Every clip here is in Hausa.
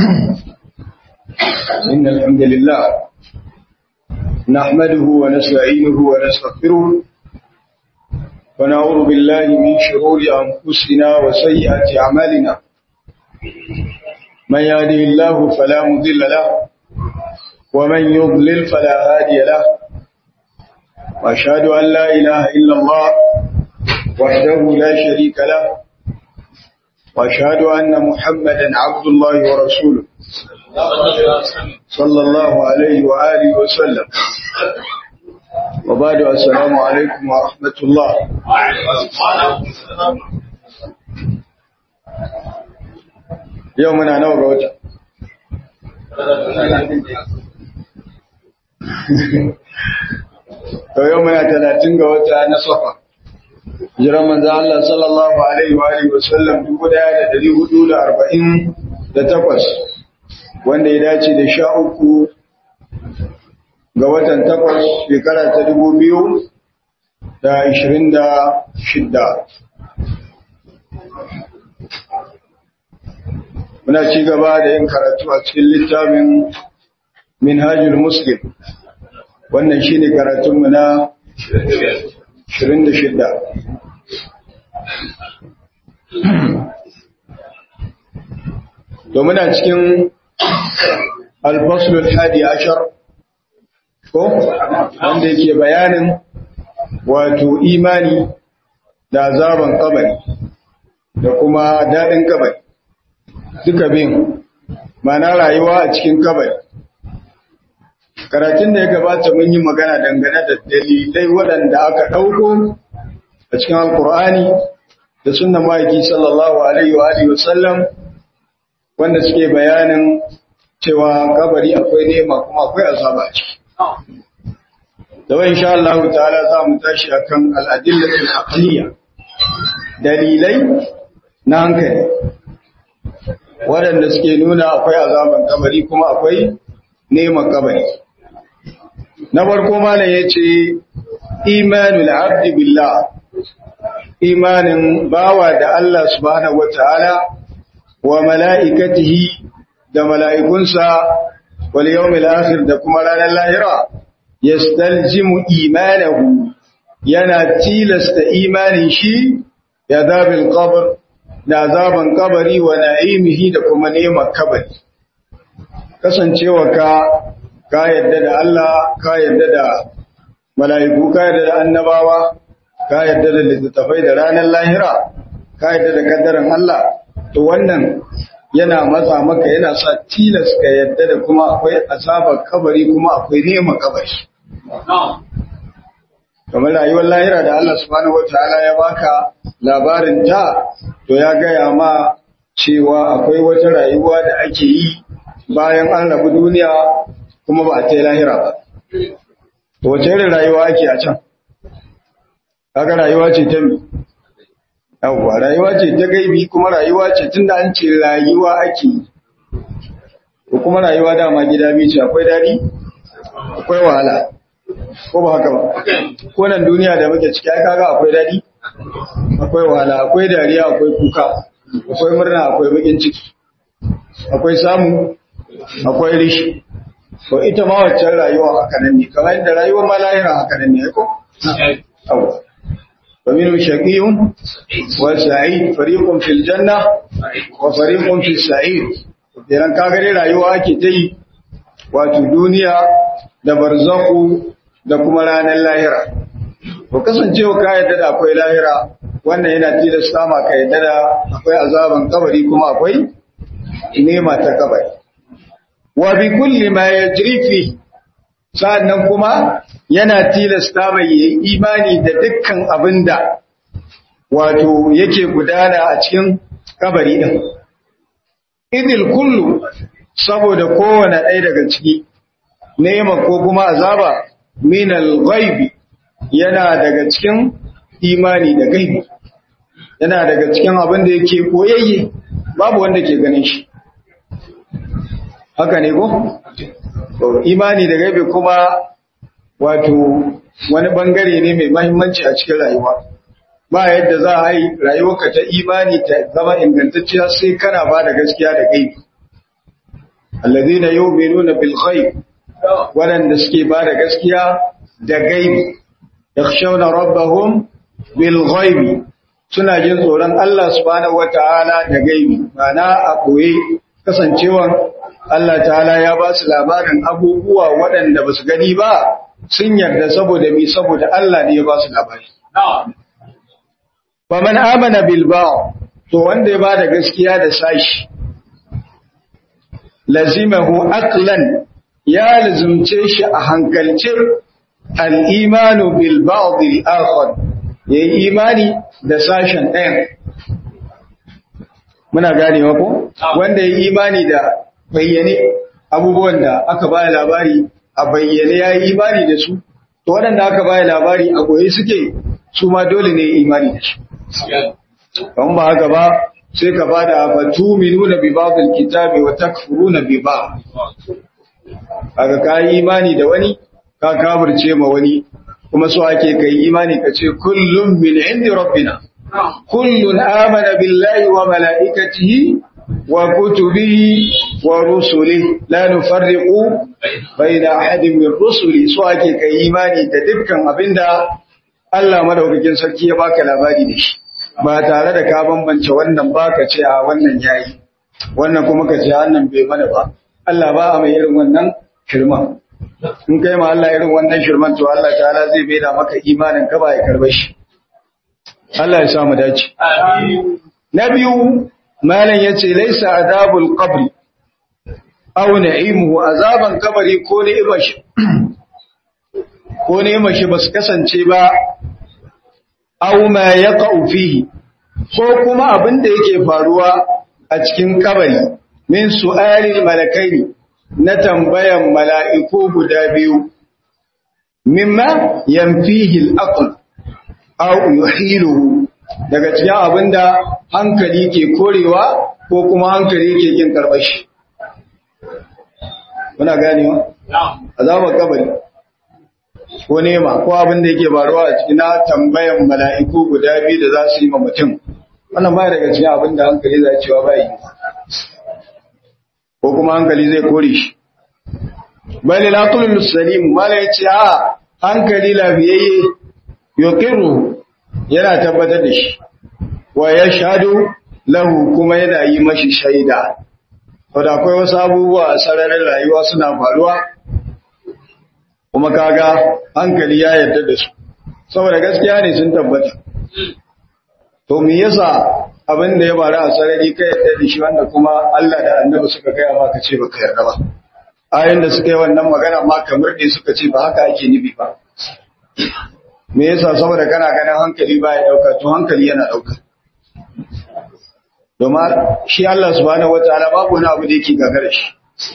إن الحمد لله نحمده ونستعينه ونستغفره ونعوذ بالله من شرور أنفسنا وسيئات أعمالنا من يهده الله فلا مضل له ومن يضلل فلا هادي له وأشهد أن لا إله إلا الله وحده لا شريك له وأشهد أن محمدا عبد الله ورسوله صلى الله عليه وآله وسلم وبعد السلام عليكم ورحمة الله. يومنا نور وجه يومنا 30 ga wata na Safar jiran manzo Allah sallallahu alaihi wa alihi wasallam 1448 wanda ya dace da 13 ga watan 8 shekara ta 2026. Muna ci gaba da yin karatu a cikin littafin Minhajul Muslim. Wannan shine karatunmu na 26. To muna cikin al-faslul 11 ko wanda yake bayanin wato imani da azaban kabari da kuma dadin kabari duka bin ma'ana rayuwa a cikin kabari. Karatun da ya gabata mun yi magana dangane da dalilai waɗanda aka ɗauko a cikin Alƙur'ani da sunnan ma'aiki sallallahu alaihi wa alihi wasallam wanda suke bayanin cewa kabari akwai nema kuma akwai azaba a ciki. Da wa insha Allah ta'ala za mu tashi akan al-adillatul aqliyya, dalilai na hankali waɗanda suke nuna akwai azaban kabari kuma akwai neman kabari. Na farko malam yace imanul abdi billah, imanin bawa da Allah subhanahu wataala wa mala'ikatihi da mala'ikunsa wal yawmil akhir da kuma ranar lahira yastaljimu imanahu, yana tilasta imanin shi ya zabil qabr da azaban kabari wa na'imihi da kuma neman kabari. Kasancewa ka yadda da Allah, ka yadda da mala'iku, ka yadda da annabawa, ka yadda da littattafai da ranar lahira, ka yadda da kaddaran Allah, to wannan yana matsa maka, yana sa tilas ka yadda da kuma akwai azabar kabari kuma akwai neman kabari. Kamar rayuwar lahira da Allah subhanahu wataala ya baka labarin ta, to ya gaya ma cewa akwai wata rayuwa da ake yi bayan an rabu duniya kuma ba a ta lahira ba. To wace irin rayuwa ake a can? Kaga rayuwa ce ta mi? Yawwa, rayuwa ce ta gaibi kuma rayuwa ce tunda an ce rayuwa ake yi. Ko kuma rayuwa dama gida biyu ce, akwai daɗi, akwai wahala. Ko ba haka ba? Ko nan duniya da muke ciki ai kaga akwai daɗi, akwai wahala, akwai dariya, akwai kuka, akwai murna, akwai bakin ciki, akwai samu, akwai rishi. To ita ma waccan rayuwa haka nan ne, kamar yadda rayuwar ma lahira haka nan ne, ko? Awa. ومنهم شقي وسعيد فريق في الجنة وفريق في السعيد. idan ka gare rayuwa ake ta yi wato duniya da barzaku da kuma ranar lahira. To kasancewa ka yadda da akwai lahira, wannan yana tilasta ma ka yadda da akwai azaban kabari kuma akwai nema ta kabari. Wa bi kulli ma yajri fi, sa'annan kuma yana tilasta mai yi imani da dukkan abinda wato yake gudana a cikin kabari din. Idil kullu, saboda kowane ɗaya daga ciki nema ko kuma azaba minal ghaibi, yana daga cikin imani da gaibi, yana daga cikin abin da yake koyayye babu wanda ke ganin shi. Haka ne ko? Imani da gaibi kuma wato wani bangare ne mai mahimmanci a cikin rayuwa. Ba yadda za a yi rayuwarka ta imani ta zama ingantacciya sai kana ba da gaskiya da gaibi. alladhina yu'minuna bil ghaib wadanda suke ba da gaskiya da gaibi yakhshawna rabbahum bil ghaib suna jin tsoron Allah subhanahu wataala da gaibi mana a koyi kasancewa Allah ta'ala ya ba su labarin abubuwa waɗanda ba su gani ba sun yarda saboda saboda Allah ne ya ba su labari fa man amana bil ba' to wanda ya ba da gaskiya da sashi lazimahu aqlan ya lazumce shi a hankalce al-imanu bil ba'd al-akhar yayi imani da sashen ɗayan muna ganewa ko wanda yayi imani da bayyane abubuwan da aka bayar labari a bayyane yayi imani da su to waɗanda aka bayar labari a goye suke su ma dole ne imani da su kan ba haka ba sai ka bada fatuminuna bi ba'dil kitabi wa takfuruna bi ba'd kaga kai imani da wani ka kafirce ma wani kuma so ake kai imani kace kullum min indi rabbina kullun amana billahi wa malaikatihi wa kutubihi wa rusulihi la nufarriqu baina ahadin min rusuli so ake kai imani da dukkan abinda Allah madaukakin sarki ya baka labari da shi ba tare da ka bambance wannan ba ka ce a wannan yayi wannan kuma ka ce wannan bai mana ba Allah ba a mai irin wannan shirman in kai ma Allah irin wannan shirman to Allah ta'ala zai bai da maka imanin ka ba ya karbe shi Allah ya sa mu dace amin na biyu malam yace laysa adabul qabri aw na'imuhu azaban kabari ko ne ibashi ko ne mashi basu kasance ba aw ma yaqa'u fihi ko kuma abin da yake faruwa a cikin kabari min su'alil malakaini na tambayan mala'iku guda biyu mimma yanfihi al-aql aw yuhiluhu daga cikin abinda hankali ke korewa ko kuma hankali ke kin karbashi muna ganewa azabar kabari ko nema ko abin da yake faruwa a cikin tambayan mala'iku guda biyu da za su yi ma mutum wannan ba daga cikin abin da hankali zai cewa bai ko kuma hankali zai kore shi bal laqul salim mala yace a hankali lafiyayye yuqiru yana tabbatar da shi wa yashhadu lahu kuma yana yi mashi shaida saboda akwai wasu abubuwa a sararin rayuwa suna faruwa kuma kaga hankali ya yarda da su saboda gaskiya ne sun tabbata to me yasa abin da ya faru a sarari kai yarda da shi wanda kuma Allah da Annabi suka kai maka ce baka yarda ba ayin da suka yi wannan magana ma kamar ne suka ce ba haka ake nufi ba me yasa saboda kana ganin hankali ba ya dauka to hankali yana dauka domin shi Allah subhanahu wataala babu wani abu da yake gagara shi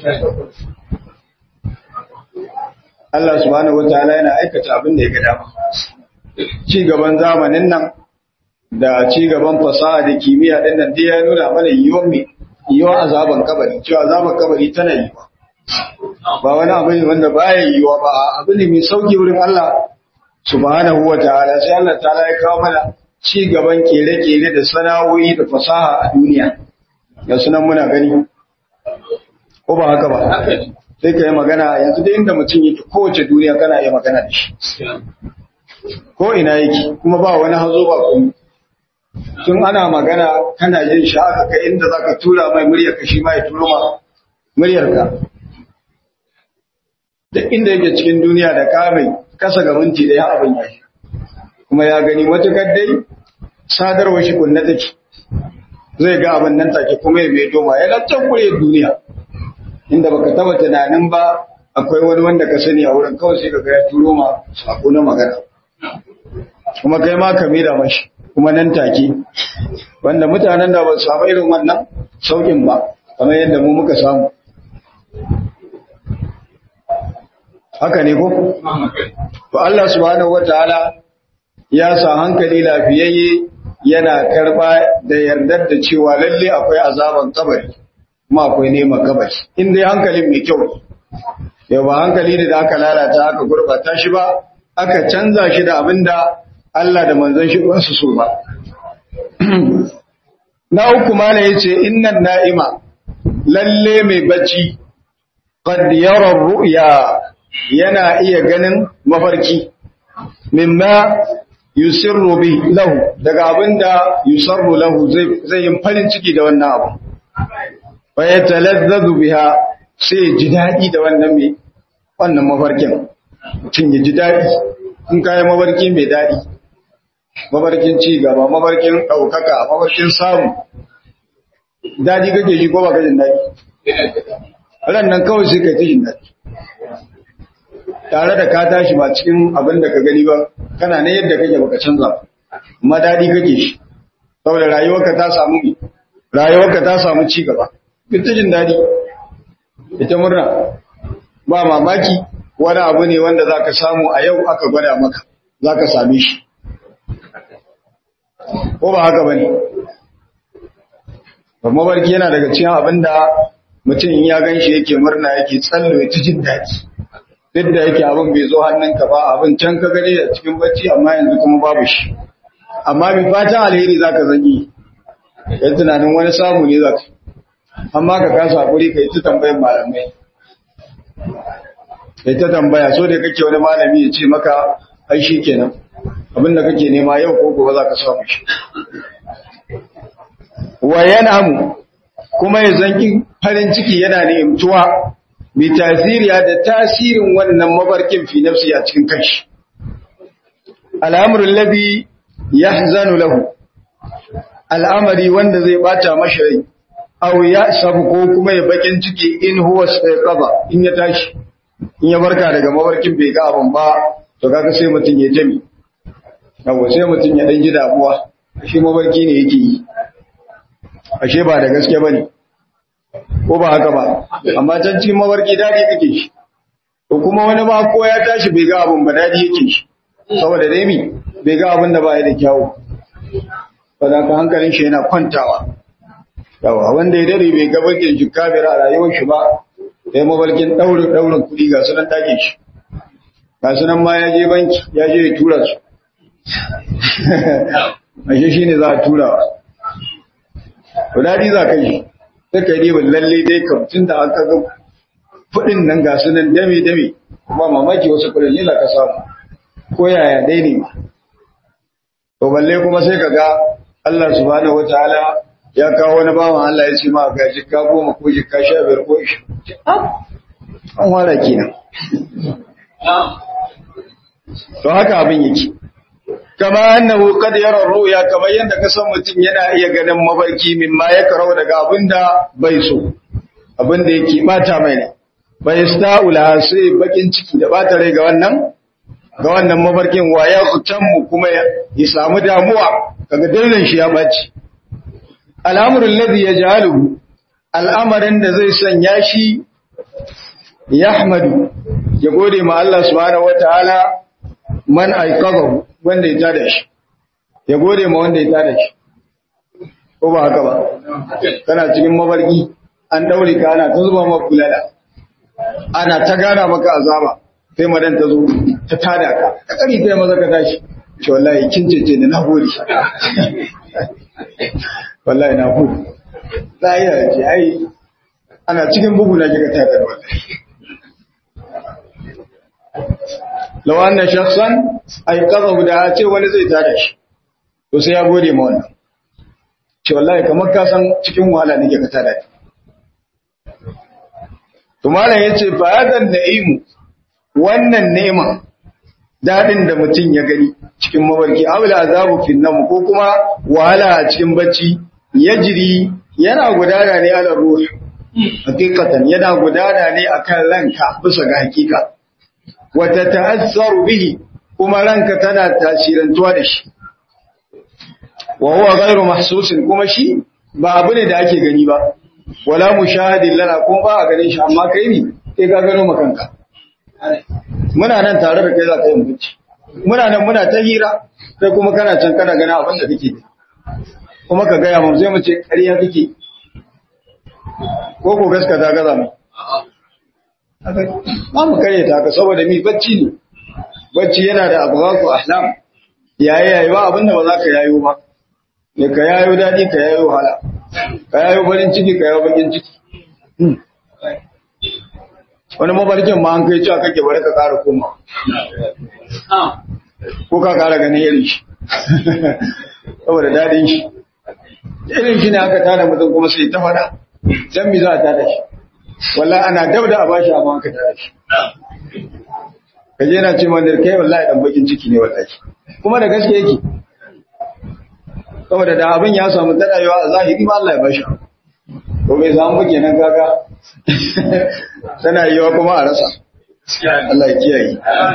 Allah subhanahu wataala yana aikata abin da ya ga dama ci gaban zamanin nan da ci gaban fasaha da kimiyya din nan dai ya nuna mana yiwuwar azaban kabari cewa azaban kabari tana yiwa ba wani abu ne wanda baya yiwa ba abu ne mai sauki wurin Allah subhanahu wataala sai Allah ta'ala ya kawo mana ci gaban kere-kere da sana'o'i da fasaha a duniya ga sunan muna gani ko ba haka ba sai ka yi magana yanzu da inda mutum yake kowace duniya kana yi magana da shi ko ina yake kuma ba wani hazo ba kuma tun ana magana kana yin shi aka kai inda za ka tura mai muryarka shi ma ya turo ma muryarka da inda yake cikin duniya da kamai kasa ga minti ɗaya abin ya yi kuma ya gani matuƙar dai sadarwa shi kunna take zai ga abin nan take kuma ya mai doma ya lantar kuriyar duniya inda baka taba tunanin ba akwai wani wanda ka sani a wurin kawai sai ka ga ya turo ma sako na magana kuma kai ma ka mira mashi kuma nan take wanda mutanen da ba su samu irin wannan saukin ba kamar yadda mu muka samu haka ne ko to Allah subhanahu wataala ya sa hankali lafiyayye yana karba da yardar da cewa lalle akwai azaban kabari kuma akwai neman kabari in dai hankalin mai kyau yau ba hankali ne da aka lalata aka gurbata shi ba aka canza shi da abinda Allah da manzon shi ba su so ba na uku mala yace innan na'ima lalle mai bacci qad yara ru'ya yana iya ganin mafarki mimma yusirru bi lahu daga abinda yusarru lahu zai yin farin ciki da wannan abu wa yatalazzadu biha sai ji dadi da wannan mafarkin mutum ya ji dadi in kai mafarki mai dadi mafarkin ci gaba mafarkin daukaka mafarkin samu dadi kake ji ko ba ka jin dadi ran nan kawai sai kai jin dadi tare da ka tashi ba cikin abin da ka gani ba kana ne yadda kake baka canza amma dadi kake shi saboda rayuwarka ta samu ci gaba ita jin dadi ita murna ba mamaki wani abu ne wanda zaka samu a yau aka gwada maka zaka same shi ko ba haka bane ba mabarki yana daga cikin abin da mutum in ya ganshi yake murna yake tsallo ya jin dadi duk da yake abin bai zo hannunka ba abin can ka gani a cikin bacci amma yanzu kuma babu shi amma mai fatan alheri zaka zangi ya tunanin wani samu ne zaka amma ka kasa hakuri kai ta tambayar malamai kai ta tambaya so da kake wani malami ya ce maka ai shikenan abin da kake nema yau ko gobe zaka samu shi wa yanamu kuma ya zanki farin ciki yana ni'imtuwa bi tasiriya da tasirin wannan mabarkin fi nafsi a cikin kanshi al'amrul ladhi yahzanu lahu al'amari wanda zai bata mashi rai aw ya sabu ko kuma ya bakin ciki in huwa sayqaba in ya tashi in ya barka daga mabarkin bai ga abun ba to kaga sai mutun ya jami yawa sai mutun ya dan ji damuwa shi mabarki ne yake yi ashe ba da gaske bane ko ba haka ba amma can cikin mabarki dadi kake shi to kuma wani ba ko ya tashi bai ga abun ba dadi yake shi saboda dai mi bai ga abun da ba ya da kyawu saboda hankalin shi yana kwantawa yawa wanda ya dare bai ga bakin jikka bira a rayuwar shi ba sai mabarkin daurin kudi ga sunan take shi ga sunan ma ya je banki ya je ya tura su ashe shine za a tura to dadi za ka yi sai ka yi lalle dai kamtin da aka ga kudin nan ga sunan dame ba mamaki wasu kudin ne ka samu ko yaya dai ne to balle kuma sai ka ga Allah subhanahu wataala ya kawo wani bawan Allah ya ce ma ga jikka 10 ko jikka 15 ko 20 an wara kenan to haka abin yake kama annahu qad yara ru'ya kamar yanda ka san mutum yana iya ganin mafarki mimma ya karau daga abinda bai so abinda yake bata mai ne bai sta'ula sai bakin ciki da bata rai ga wannan mafarkin waya kutanmu kuma ya samu damuwa kaga dillin shi ya baci al'amrul ladhi yaj'aluhu al'amarin da zai sanya shi yahmadu ya gode ma Allah subhanahu wataala man aiqadahu wanda ya tada shi ya gode ma wanda ya tada shi ko ba haka ba kana cikin mabarki an daure ka ana ta zuba maka kulala ana ta gana maka azaba sai madan ta zo ta tada ka ka kari kai maza ka tashi ce wallahi kin cece ni na gode wallahi na gode sai ya ce ai ana cikin bugu na kika tada wallahi law anna shakhsan ayqadhahu da ce wani zai tada shi to sai ya gode ma wannan ce wallahi kamar ka san cikin wahala nake ka tada to malam yace fa hadan na'imu wannan neman dadin da mutum ya gani cikin mabarki awla azabu fin nam ko kuma wahala a cikin bacci yajri yana gudana ne ala ruh hakikatan yana gudana ne akan ranka bisa ga hakika wata ta'assaru bihi kuma ranka tana tasirantuwa da shi wa huwa ghairu mahsusin kuma shi ba abu ne da ake gani ba wala mushahadin lana kuma ba a ganin shi amma kai ne kai ka gano makanka muna nan tare da kai za ka yi bacci muna nan muna ta hira kai kuma kana can kana gana abin da kake kuma ka gaya mu sai mu ce ƙarya kake ko ko gaskata gaza mu ba mu kare ta ka saboda mi bacci ne bacci yana da abghaqu ahlam yayi ba abinda ba za ka yayo ba ne ka yayo dadi ka yayo hala ka yayo farin ciki ka yayo bakin ciki wani mafarkin ma an kai cewa kake bari ka ƙara koma ko ka ƙara ganin irin shi saboda daɗin shi irin shi ne aka tada mutum kuma sai ta faɗa can mi za a tada shi wallahi ana dab da a bashi amma aka tada shi kaje na ce mana kai wallahi dan bakin ciki ne wallahi kuma da gaske yake saboda da abin ya samu tadayewa a zahiri ma Allah ya bashi to bai samu ba kenan kaga tana yiwa kuma a rasa Allah ya kiyaye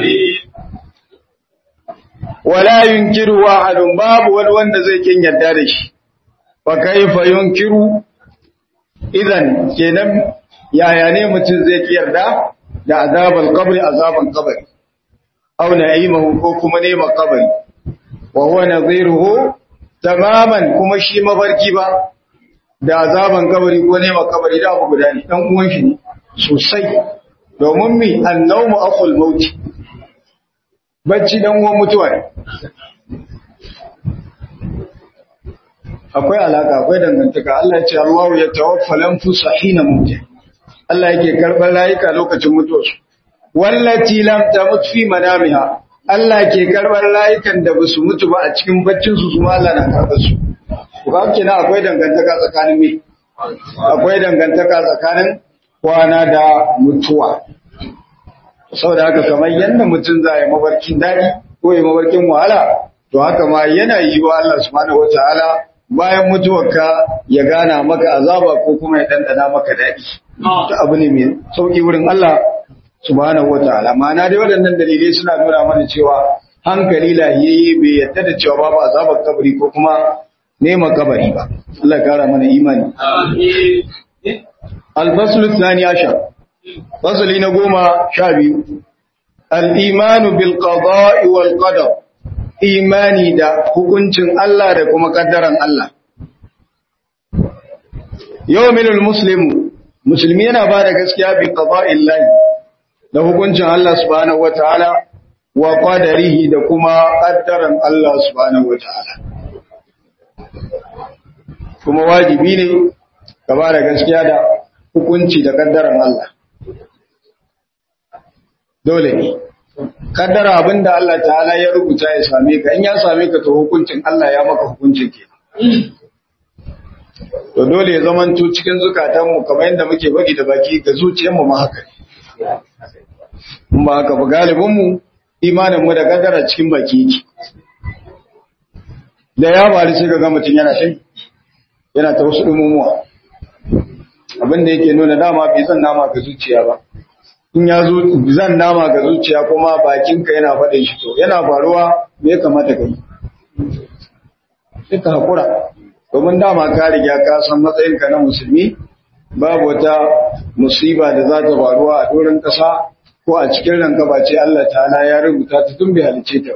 wala yunkiru ahadun babu wani wanda zai kin yarda da shi fa kaifa yunkiru idan kenan yaya ne mutum zai ki yarda da azabul qabri azaban qabri aw na'imahu ko kuma neman qabri wa huwa nadhiruhu tamaman kuma shi mafarki ba da azaban kabari ko neman kabari da abu guda ne dan uwan shi ne sosai domin mi annawmu akhul maut bacci dan uwan mutuwa ne akwai alaka akwai dangantaka Allah ya ce Allahu ya tawaffal anfusa hina mawt Allah yake karban rayuka lokacin mutuwarsu wallati lam tamut fi manamiha Allah ke karban rayukan da basu mutu ba a cikin baccin su kuma Allah na karbar su kuma kina akwai dangantaka tsakanin me akwai dangantaka tsakanin kwana da mutuwa saboda haka kamar yanda mutum zai mabarkin dadi ko ya mabarkin wahala to haka ma yana yi wa Allah subhanahu wataala bayan mutuwarka ya gana maka azaba ko kuma ya dandana maka dadi ta abu ne mai sauki wurin Allah subhanahu wataala ma'ana dai waɗannan dalilai suna nuna mana cewa hankali lahiyayye bai yadda da cewa babu azabar kabari ko kuma neman kabari ba Allah ya kara mana imani al-faslu thani ashar fasli na 12 al-imanu bil qada'i wal qadar imani da hukuncin Allah da kuma kaddaran Allah yawmil muslimu musulmi yana ba da gaskiya bi qada'illahi da hukuncin Allah subhanahu wataala wa qadarihi da kuma qaddaran Allah subhanahu wataala kuma wajibi ne ka ba da gaskiya da hukunci da kaddaran Allah dole ne kaddara abinda Allah ta'ala ya rubuta ya same ka in ya same ka to hukuncin Allah ya maka hukuncin ke to dole ya zamanto cikin zukatanmu kamar yadda muke baki da baki ga zuciyarmu ma haka in ba haka ba galibinmu imaninmu da kaddara cikin baki yake da ya bari sai ga mutum yana ta wasu dumumuwa abinda yake nuna dama bai zan nama ga zuciya ba in ya zo zan nama ga zuciya kuma bakinka yana faɗin shi to yana faruwa me ya kamata ka yi sai ka haƙura domin dama ka riga ka san matsayinka na musulmi babu wata musiba da za ta faruwa a doron ƙasa ko a cikin ranka ba ce Allah ta'ala ya rubuta ta tun bai halice ta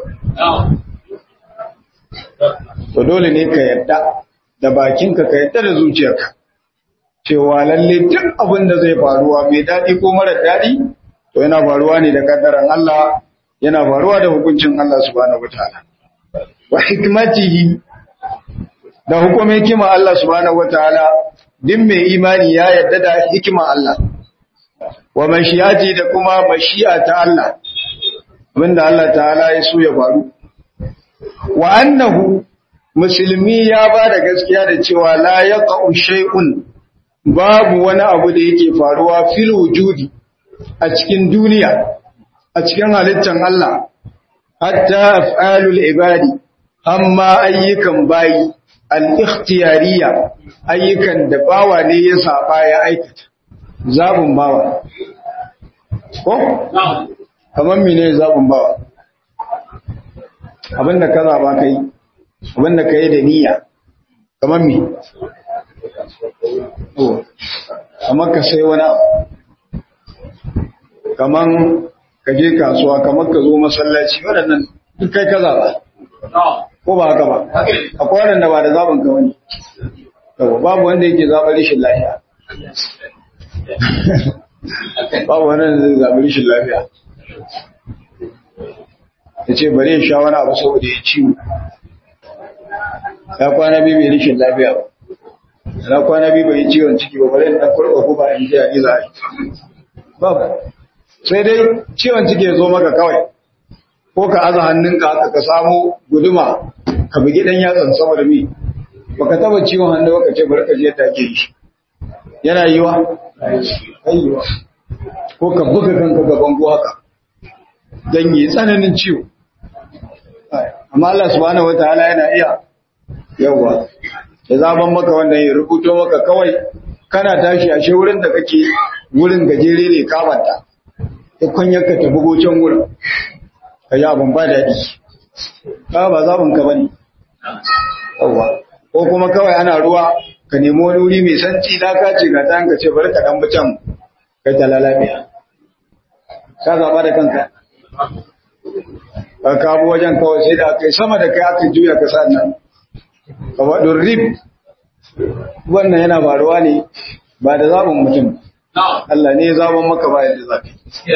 to dole ne ka yadda da bakinka ka yadda da zuciyarka cewa lalle duk abin da zai faruwa mai daɗi ko mara daɗi to yana faruwa ne da kaddaran Allah yana faruwa da hukuncin Allah subhanahu wataala wa hikmatihi da hukumin hikima Allah subhanahu wataala din mai imani ya yarda da hikima Allah wa mashiyati da kuma mashi'a ta Allah abinda Allah ta'ala ya so ya faru wa annahu musulmi ya ba da gaskiya da cewa la yaqa'u shay'un babu wani abu da yake faruwa fil wujudi a cikin duniya a cikin halittar Allah hatta af'alul ibadi amma ayyukan bayi al-ikhtiyariya ayyukan da bawa ne ya saba ya aikata zabun bawa ko kamar mene zabun bawa abinda ka zaba kai abinda kai da niyya kamar me kamar ka sai wani abu kamar ka je kasuwa kamar ka zo masallaci waɗannan duk kai ka zaɓa ko ba haka ba akwai waɗanda ba da zaɓin ka wani babu wanda yake zaɓar rishin lafiya babu wanda zai zaɓi rishin lafiya ya ce bari ya sha wani abu saboda ya ciwo ya kwana biyu mai rishin lafiya ba na kwana biyu bai ciwon ciki ba bare dan kurba ko ba in ji a za babu sai dai ciwon ciki ya zo maka kawai ko ka aza hannunka haka ka samu guduma ka bugi dan yatsan saboda mi baka taba ciwon hannu baka ce bari ka je yadda ake yi yana yiwa aiwa ko ka buga kanka gaban go haka dan yi tsananin ciwo amma Allah subhanahu wataala yana iya yawa ya zaban maka wannan ya rubuto maka kawai kana tashi ashe wurin da kake wurin gajere ne ka banta ta kwanyarka ta bugo can wurin ka yi abin ba daɗi ka ba zaɓin ka bane yawa ko kuma kawai ana ruwa ka nemi wani wuri mai sanci da ka ce ga ta ka ce bari ka ɗan bi can kai ta lalabiya ka zaɓa da kanka ka kabo wajen kawai sai da kai sama da kai aka juya ka sa nan ka waɗin rib wannan yana faruwa ne ba da zaɓin mutum Allah ne ya zaɓin maka ba yadda zaɓi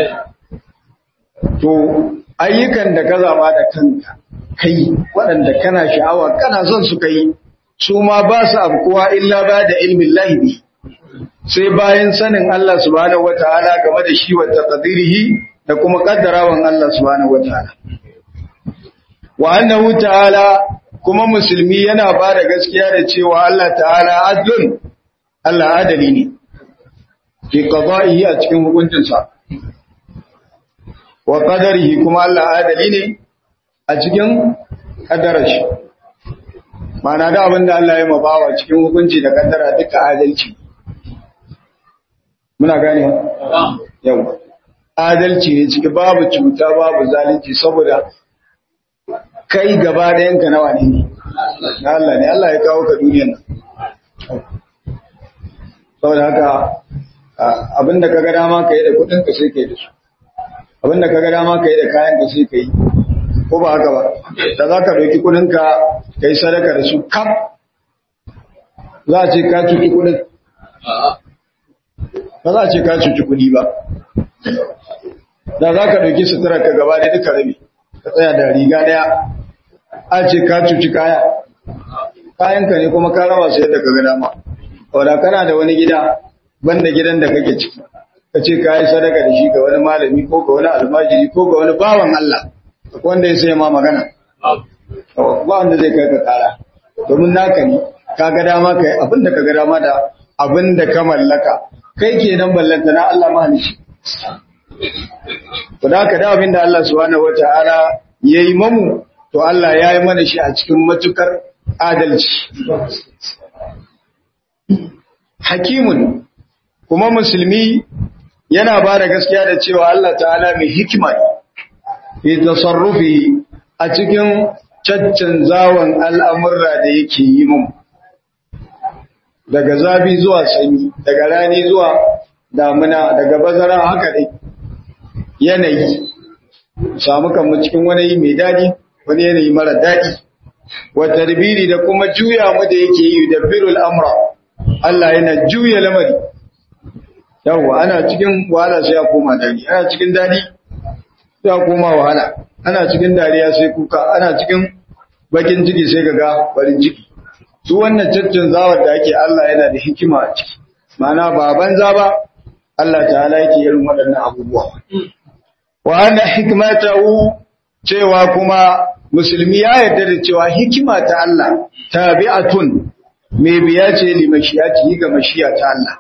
to ayyukan da ka zaɓa da kanka kai waɗanda kana sha'awa kana son su kai su ma ba su abkuwa illa ba da ilmin lahibi sai bayan sanin Allah subhanahu wataala game da shi wa taqdirihi da kuma kaddarawan Allah subhanahu wataala wa annahu ta'ala kuma musulmi yana ba da gaskiya da cewa Allah ta'ala adlun Allah adali ne fi qada'ihi a cikin hukuncinsa wa qadarihi kuma Allah adali ne a cikin kaddarar shi ma'ana da abin da Allah ya mabawa cikin hukunci da kaddara duka adalci muna gane yawa adalci ne ciki babu cuta babu zalunci saboda kai gaba ɗayanka nawa ne Allah ne Allah ya kawo ka duniyar nan saboda haka abinda ka ga dama ka yi da kudinka sai ka yi da su abinda ka ga dama ka yi da kayanka sai ka yi ko ba haka ba da za ka ɗauki kudinka ka yi sadaka da su kam za a ce ka cuci kudin ba za a ce ka cuci kudi ba da za ka ɗauki sutura ka gaba da duka rabi ka tsaya da riga ɗaya a ce ka cuci kayanka ne kuma ka raba su yadda ka ga dama wadda kana da wani gida banda gidan da kake ciki ka ce ka yi sadaka da shi ga wani malami ko ga wani almajiri ko ga wani bawan Allah wanda ya sai ma magana ba wanda zai kai ka kara domin naka ne ka ga dama kai abin da ka ga dama da abin da ka mallaka kai kenan ballanta na Allah ma shi to da ka da abin da Allah subhanahu wataala yayi mamu to Allah ya yi mana shi a cikin matukar adalci hakimun kuma musulmi yana ba da gaskiya da cewa Allah ta'ala mai hikima ne fi tasarrufi a cikin caccanzawan al'amurra da yake yi mun daga zafi zuwa sanyi daga rani zuwa damuna daga bazara haka dai yanayi samu kanmu cikin wani mai dadi wani yanayi mara dadi wa tarbiri da kuma juya mu da yake yi da birul amra Allah yana juya lamari yawa ana cikin wahala sai ya koma dadi ana cikin dadi sai ya koma wahala ana cikin dariya sai kuka ana cikin bakin ciki sai kaga farin ciki su wannan zawar da ake Allah yana da hikima a ciki ma'ana ba banza ba Allah ta'ala yake irin waɗannan abubuwa wa anna hikmatahu cewa kuma musulmi ya yarda da cewa hikima ta Allah tabi'atun mai biya ce li mashiyati ga mashiya ta Allah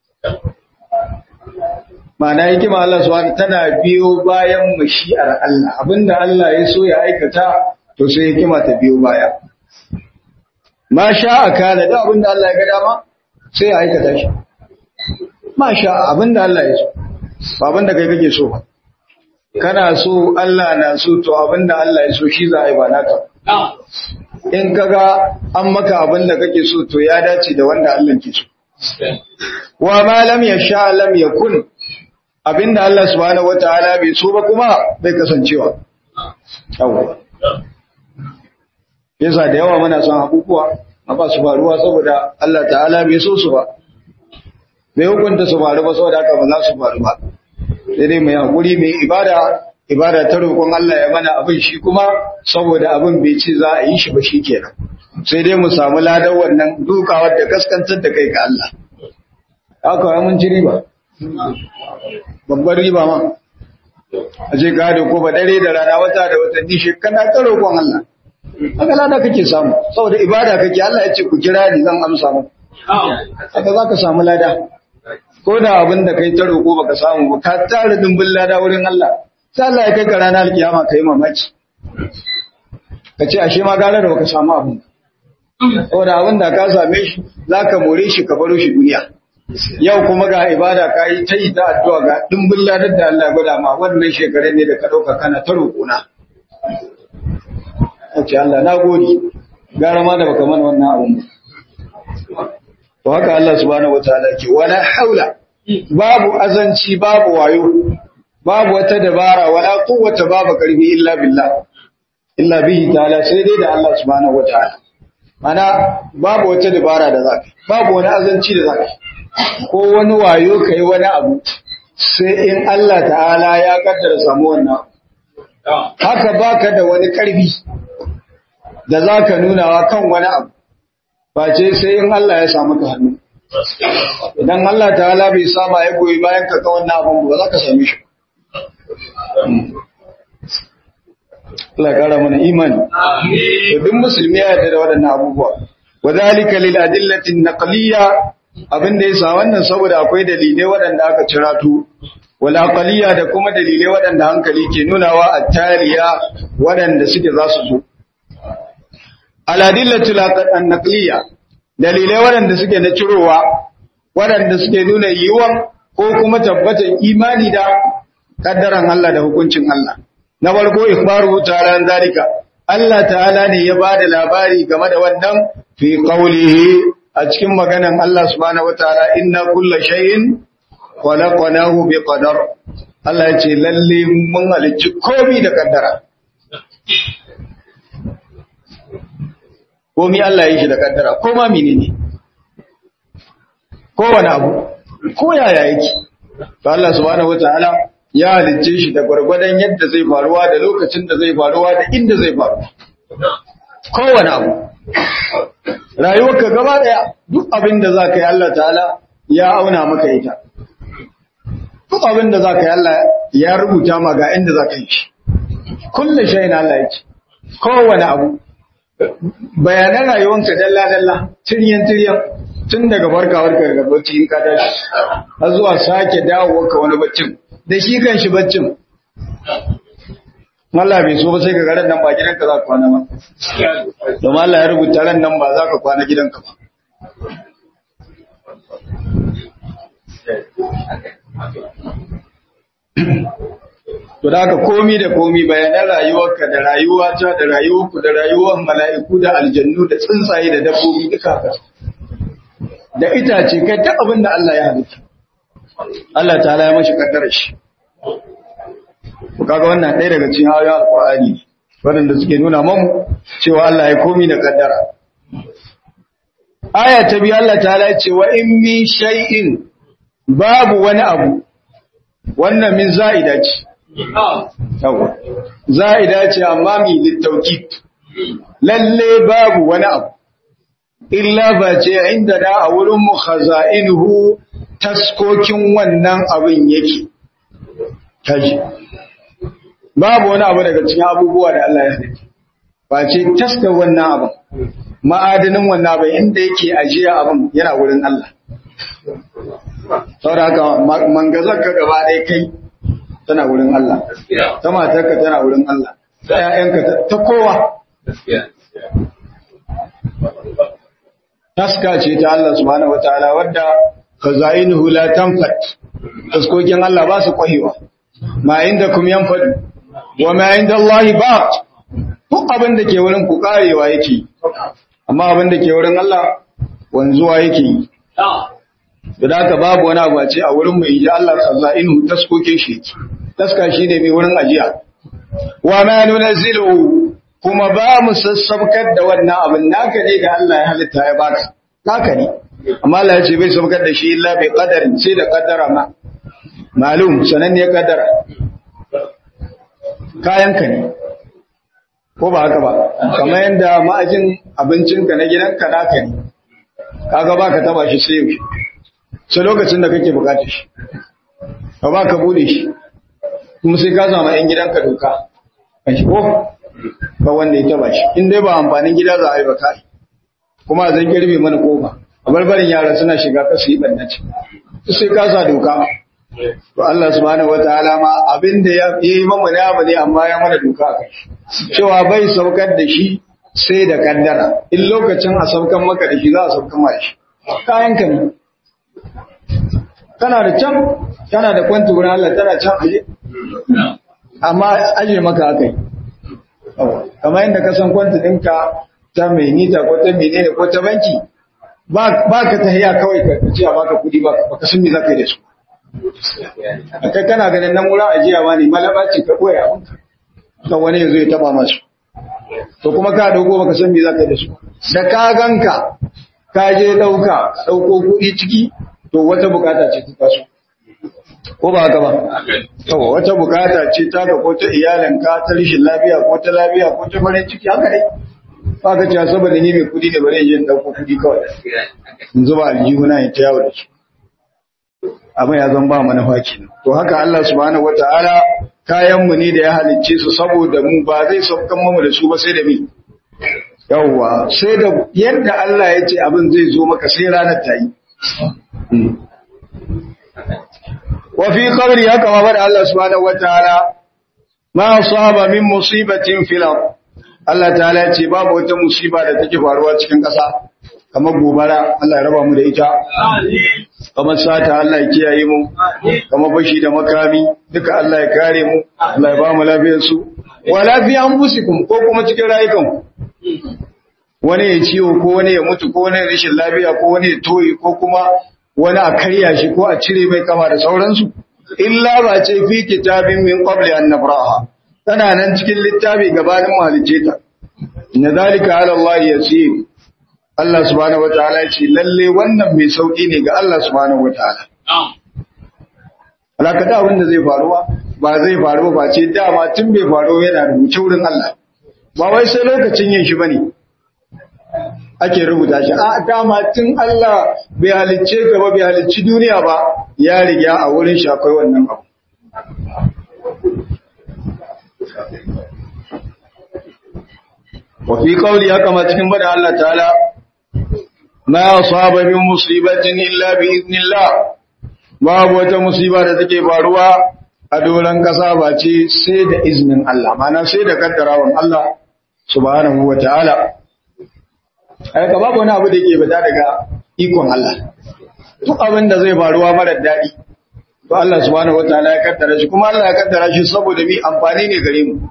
ma'ana hikima Allah subhanahu tana biyo bayan mashi'ar Allah abinda Allah ya so ya aikata to sai hikima ta biyo baya ma sha'a kana da abinda Allah ya ga dama sai ya aikata shi ma sha'a abinda Allah ya so ba abinda kai kake so ba kana so Allah na so to abinda Allah ya so shi za a yi ba naka in kaga an maka abinda kake so to ya dace da wanda Allah ke so wa ma lam yasha lam yakun abinda Allah subhanahu wataala bai so ba kuma bai kasancewa yawa yasa da yawa muna son abubuwa ba su faruwa saboda Allah ta'ala bai so su ba bai hukunta su faru ba saboda haka ba za su faru ba sai dai mai hakuri mai ibada ta roƙon Allah ya mana abin shi kuma saboda abin bai ce za a yi shi ba shikenan sai dai mu samu ladan wannan dukawar da kaskantar da kai ga Allah haka mun ci riba babbar riba ma a ce gado ko ba dare da rana wata da watanni shekara ta roƙon Allah haka lada kake samu saboda ibada kake Allah ya ce ku kira ni zan amsa muku haka za ka samu lada ko da abin da kai ta roƙo baka samu ba ka tara dimbin lada wurin Allah sai Allah ya kai ka ranar alkiyama kai mamaki ka ce ashe ma gara da baka samu abin saboda abin da ka same shi zaka more shi ka baro shi duniya yau kuma ga ibada ka yi ta yi ta addu'a ga dimbin ladar da Allah ya gwada ma wannan shekarar ne da ka ɗauka kana ta roƙona ce Allah na gode gara ma da baka mana wannan abin to haka Allah subhanahu wataala ke wala haula babu azanci babu wayo babu wata dabara wala quwwata babu karfi illa billah illa bihi ta'ala sai dai da Allah subhanahu wataala mana babu wata dabara da zaka babu wani azanci da zaka ko wani wayo kai wani abu sai in Allah ta'ala ya kaddara samu wannan haka baka da wani karfi da zaka nunawa kan wani abu face sai in Allah ya samu ka hannu idan Allah ta'ala bai sama ya goyi bayan ka wannan abun ba za ka same shi Allah ya kara mana imani to duk musulmi ya yarda da waɗannan abubuwa wadhalika lil adillati naqliyya abin da yasa wannan saboda akwai dalilai waɗanda aka ciratu wal aqliyya da kuma dalilai waɗanda hankali ke nunawa at-taliya waɗanda suke za su zo al-adillatul naqliyya dalilai waɗanda suke na cirowa waɗanda suke nuna yiwuwan ko kuma tabbatar imani da kaddaran Allah da hukuncin Allah na farko ikhbaru ta'ala an zalika Allah ta'ala ne ya bada labari game da wannan fi qawlihi a cikin maganan Allah subhanahu wataala inna kulla shay'in khalaqnahu bi qadar Allah ya ce lalle mun halicci komai da kaddara komai Allah ya yi shi da kaddara ko ma menene ko wani abu ko yaya yake to Allah subhanahu wataala ya halicce shi da gwargwadon yadda zai faruwa da lokacin da zai faruwa da inda zai faru kowane abu rayuwarka gaba daya duk abin da za ka yi Allah ta'ala ya auna maka ita duk abin da za ka yi Allah ya rubuta ma ga inda za ka yi shi kullum shayin Allah ya ce kowane abu bayanan rayuwarka dalla-dalla tiryan-tiryan tun daga barkawar ka daga bacci in ka tashi har zuwa sake dawowarka wani baccin da shi kan shi baccin Allah bai so ba sai ka garan nan ba gidanka za ka kwana ba domin Allah ya rubuta ran nan ba za ka kwana gidanka ba to da haka komi da komi bayanan rayuwarka da rayuwata da rayuwarku da rayuwar mala'iku da aljannu da tsuntsaye da dabbobi duka da itace kai duk abin da Allah ya halitta Allah ta'ala ya mashi kaddara shi kaga wannan ɗaya daga cikin ayoyin alqur'ani waɗanda suke nuna mamu cewa Allah ya komi da kaddara aya ta biyu Allah ta'ala ya ce wa in min shay'in babu wani abu wannan min za'ida ce yawa za'ida ce amma mi littauki lalle babu wani abu illa ba ce inda da a wurin mu khaza'inuhu taskokin wannan abin yake kaji babu wani abu daga cikin abubuwa da Allah ya halitta ba ce taskar wannan abin ma'adanin wannan abin inda yake ajiya abin yana wurin Allah saboda haka mangazarka gaba ɗaya kai tana wurin Allah ta matarka tana wurin Allah ta ƴaƴanka ta kowa taska ce ta Allah subhanahu wataala wadda khazainuhu la tanfat taskokin Allah ba su kwahewa ma indakum yanfadu wa ma inda Allah baq duk abin da ke wurin ku karewa yake amma abin da ke wurin Allah wanzuwa yake da haka babu wani abu a ce a wurin mu inji Allah khazainuhu taskokin shi taska shine mai wurin ajiya wa ma nunzilu kuma ba mu sassabkar da wannan abin naka ne da Allah ya halitta ya baka naka ne amma Allah ya ce bai saukar da shi illa bi qadarin sai da qaddara ma malum sanan ne qaddara kayanka ne ko ba haka ba kamar yanda ma'ajin abincinka na gidanka naka ne kaga baka taba shi sai lokacin da kake bukatar shi ka ba ka bude shi kuma sai ka zama yan gidanka doka kan shi ko ba wanda ya taba shi in dai ba amfanin gida za a yi ba kai kuma zan girbe mana kofa a barbarin yara suna shiga kasu yi bannaci sai ka sa doka to Allah subhanahu wataala ma abinda ya yi mamu ne abu ne amma ya mana doka kai cewa bai saukar da shi sai da kaddara in lokacin a saukan maka da shi za a saukan ma shi kayan ka ne kana da can kana da kwanta wurin Allah tana can aje amma aje maka akai kamar yadda ka san kwanta ɗinka ta mai nita ko ta menene ko ta banki ba ka tahiya kawai ka ce a baka kudi ba ka san me za ka yi da su kai kana ganin nan wurin ajiya ma ne malaba ce ka koya abinka kan wani ya zo ya taba masu to kuma ka dauko baka san me za ka yi da su da ka ganka ka je dauko kudi ciki to wata bukata ce ta taso ko ba haka ba yawa wata bukata ce ta ga ko ta iyalanka ta rishin lafiya ko ta lafiya ko ta farin ciki haka dai ba ka ce saboda ni mai kudi ne bare yin dauko kudi kawai in zuba aljihu na ta yawo da shi abin ya zan ba manufa kenan to haka Allah subhanahu wataala kayan mu ne da ya halicce su saboda mu ba zai saukan mu da su ba sai da mi yawa sai da yadda Allah ya ce abin zai zo maka sai ranar ta yi wa fi qabri haka ma bada Allah subhanahu wataala ma asaba min musibatin fil ard Allah ta'ala ya ce babu wata musiba da take faruwa cikin ƙasa kamar gobara Allah ya raba mu da ita kamar sata Allah ya kiyaye mu kamar bashi da makami duka Allah ya kare mu Allah ya ba mu lafiyar su wa lafiyan anfusikum ko kuma cikin rayukan wani ya ciwo ko wani ya mutu ko wani ya rashin lafiya ko wani ya toyi ko kuma wani a karya shi ko a cire mai kama da sauransu illa ba ce fi kitabin min qabli an nabraha tana nan cikin littafi gabanin malice ta inna zalika ala Allah yasir Allah subhanahu wataala ya ce lalle wannan mai sauki ne ga Allah subhanahu wataala alaka da abin da zai faruwa ba zai faru ba ce dama tun bai faru yana rubuce wurin Allah ba wai sai lokacin yin shi bane ake rubuta shi a dama tun Allah bai halicce ka ba bai halicci duniya ba ya riga a wurin shi akwai wannan abu wa fi qawli haka ma cikin bada Allah ta'ala ma asaba min musibatin illa bi idnillah babu wata musiba da take faruwa a doran kasa ba ce sai da iznin Allah mana sai da kaddarawan Allah subhanahu wa ta'ala ai ka babu wani abu da yake bada daga ikon Allah duk abin da zai faruwa mara daɗi to Allah subhanahu wa ta'ala ya kaddara shi kuma Allah ya kaddara shi saboda mi amfani ne gare mu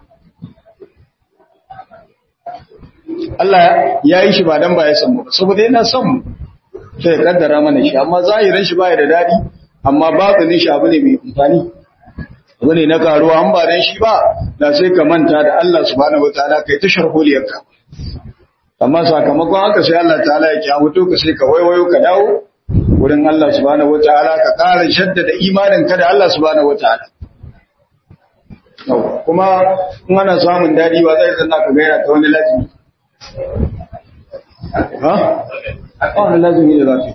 Allah ya yi shi ba dan ba ya san mu saboda yana son mu sai ya kaddara mana shi amma zahirin shi baya da dadi amma batinin shi abu ne mai amfani abu ne na karuwa an ba dan shi ba da sai ka manta da Allah subhanahu wataala kai ta sharholiyarka amma sakamakon haka sai Allah ta'ala ya kiyamuto ka sai ka waiwayo ka dawo wurin Allah subhanahu wataala ka ƙara shaddada imanin ka da Allah subhanahu wataala kuma in ana samun dadi ba zai zanna ka gaira ta wani lazimi wani lazumi da za su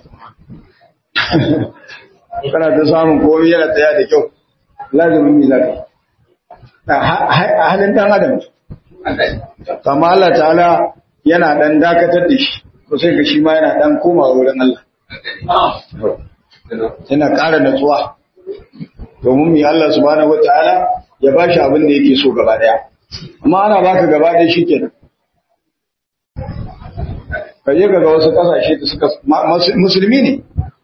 yi kana ta samun komi yana tsaya da kyau lazumin mai zafi a halin ɗan adam kama Allah ta'ala yana ɗan dakatar da shi ko sai ka shi ma yana ɗan koma wurin Allah yana ƙara natsuwa domin mai Allah subhanahu wa ta'ala ya ba shi abin da yake so gaba ɗaya amma ana baka gaba ɗaya shi kenan kaje ga wasu kasashe da suka musulmi ne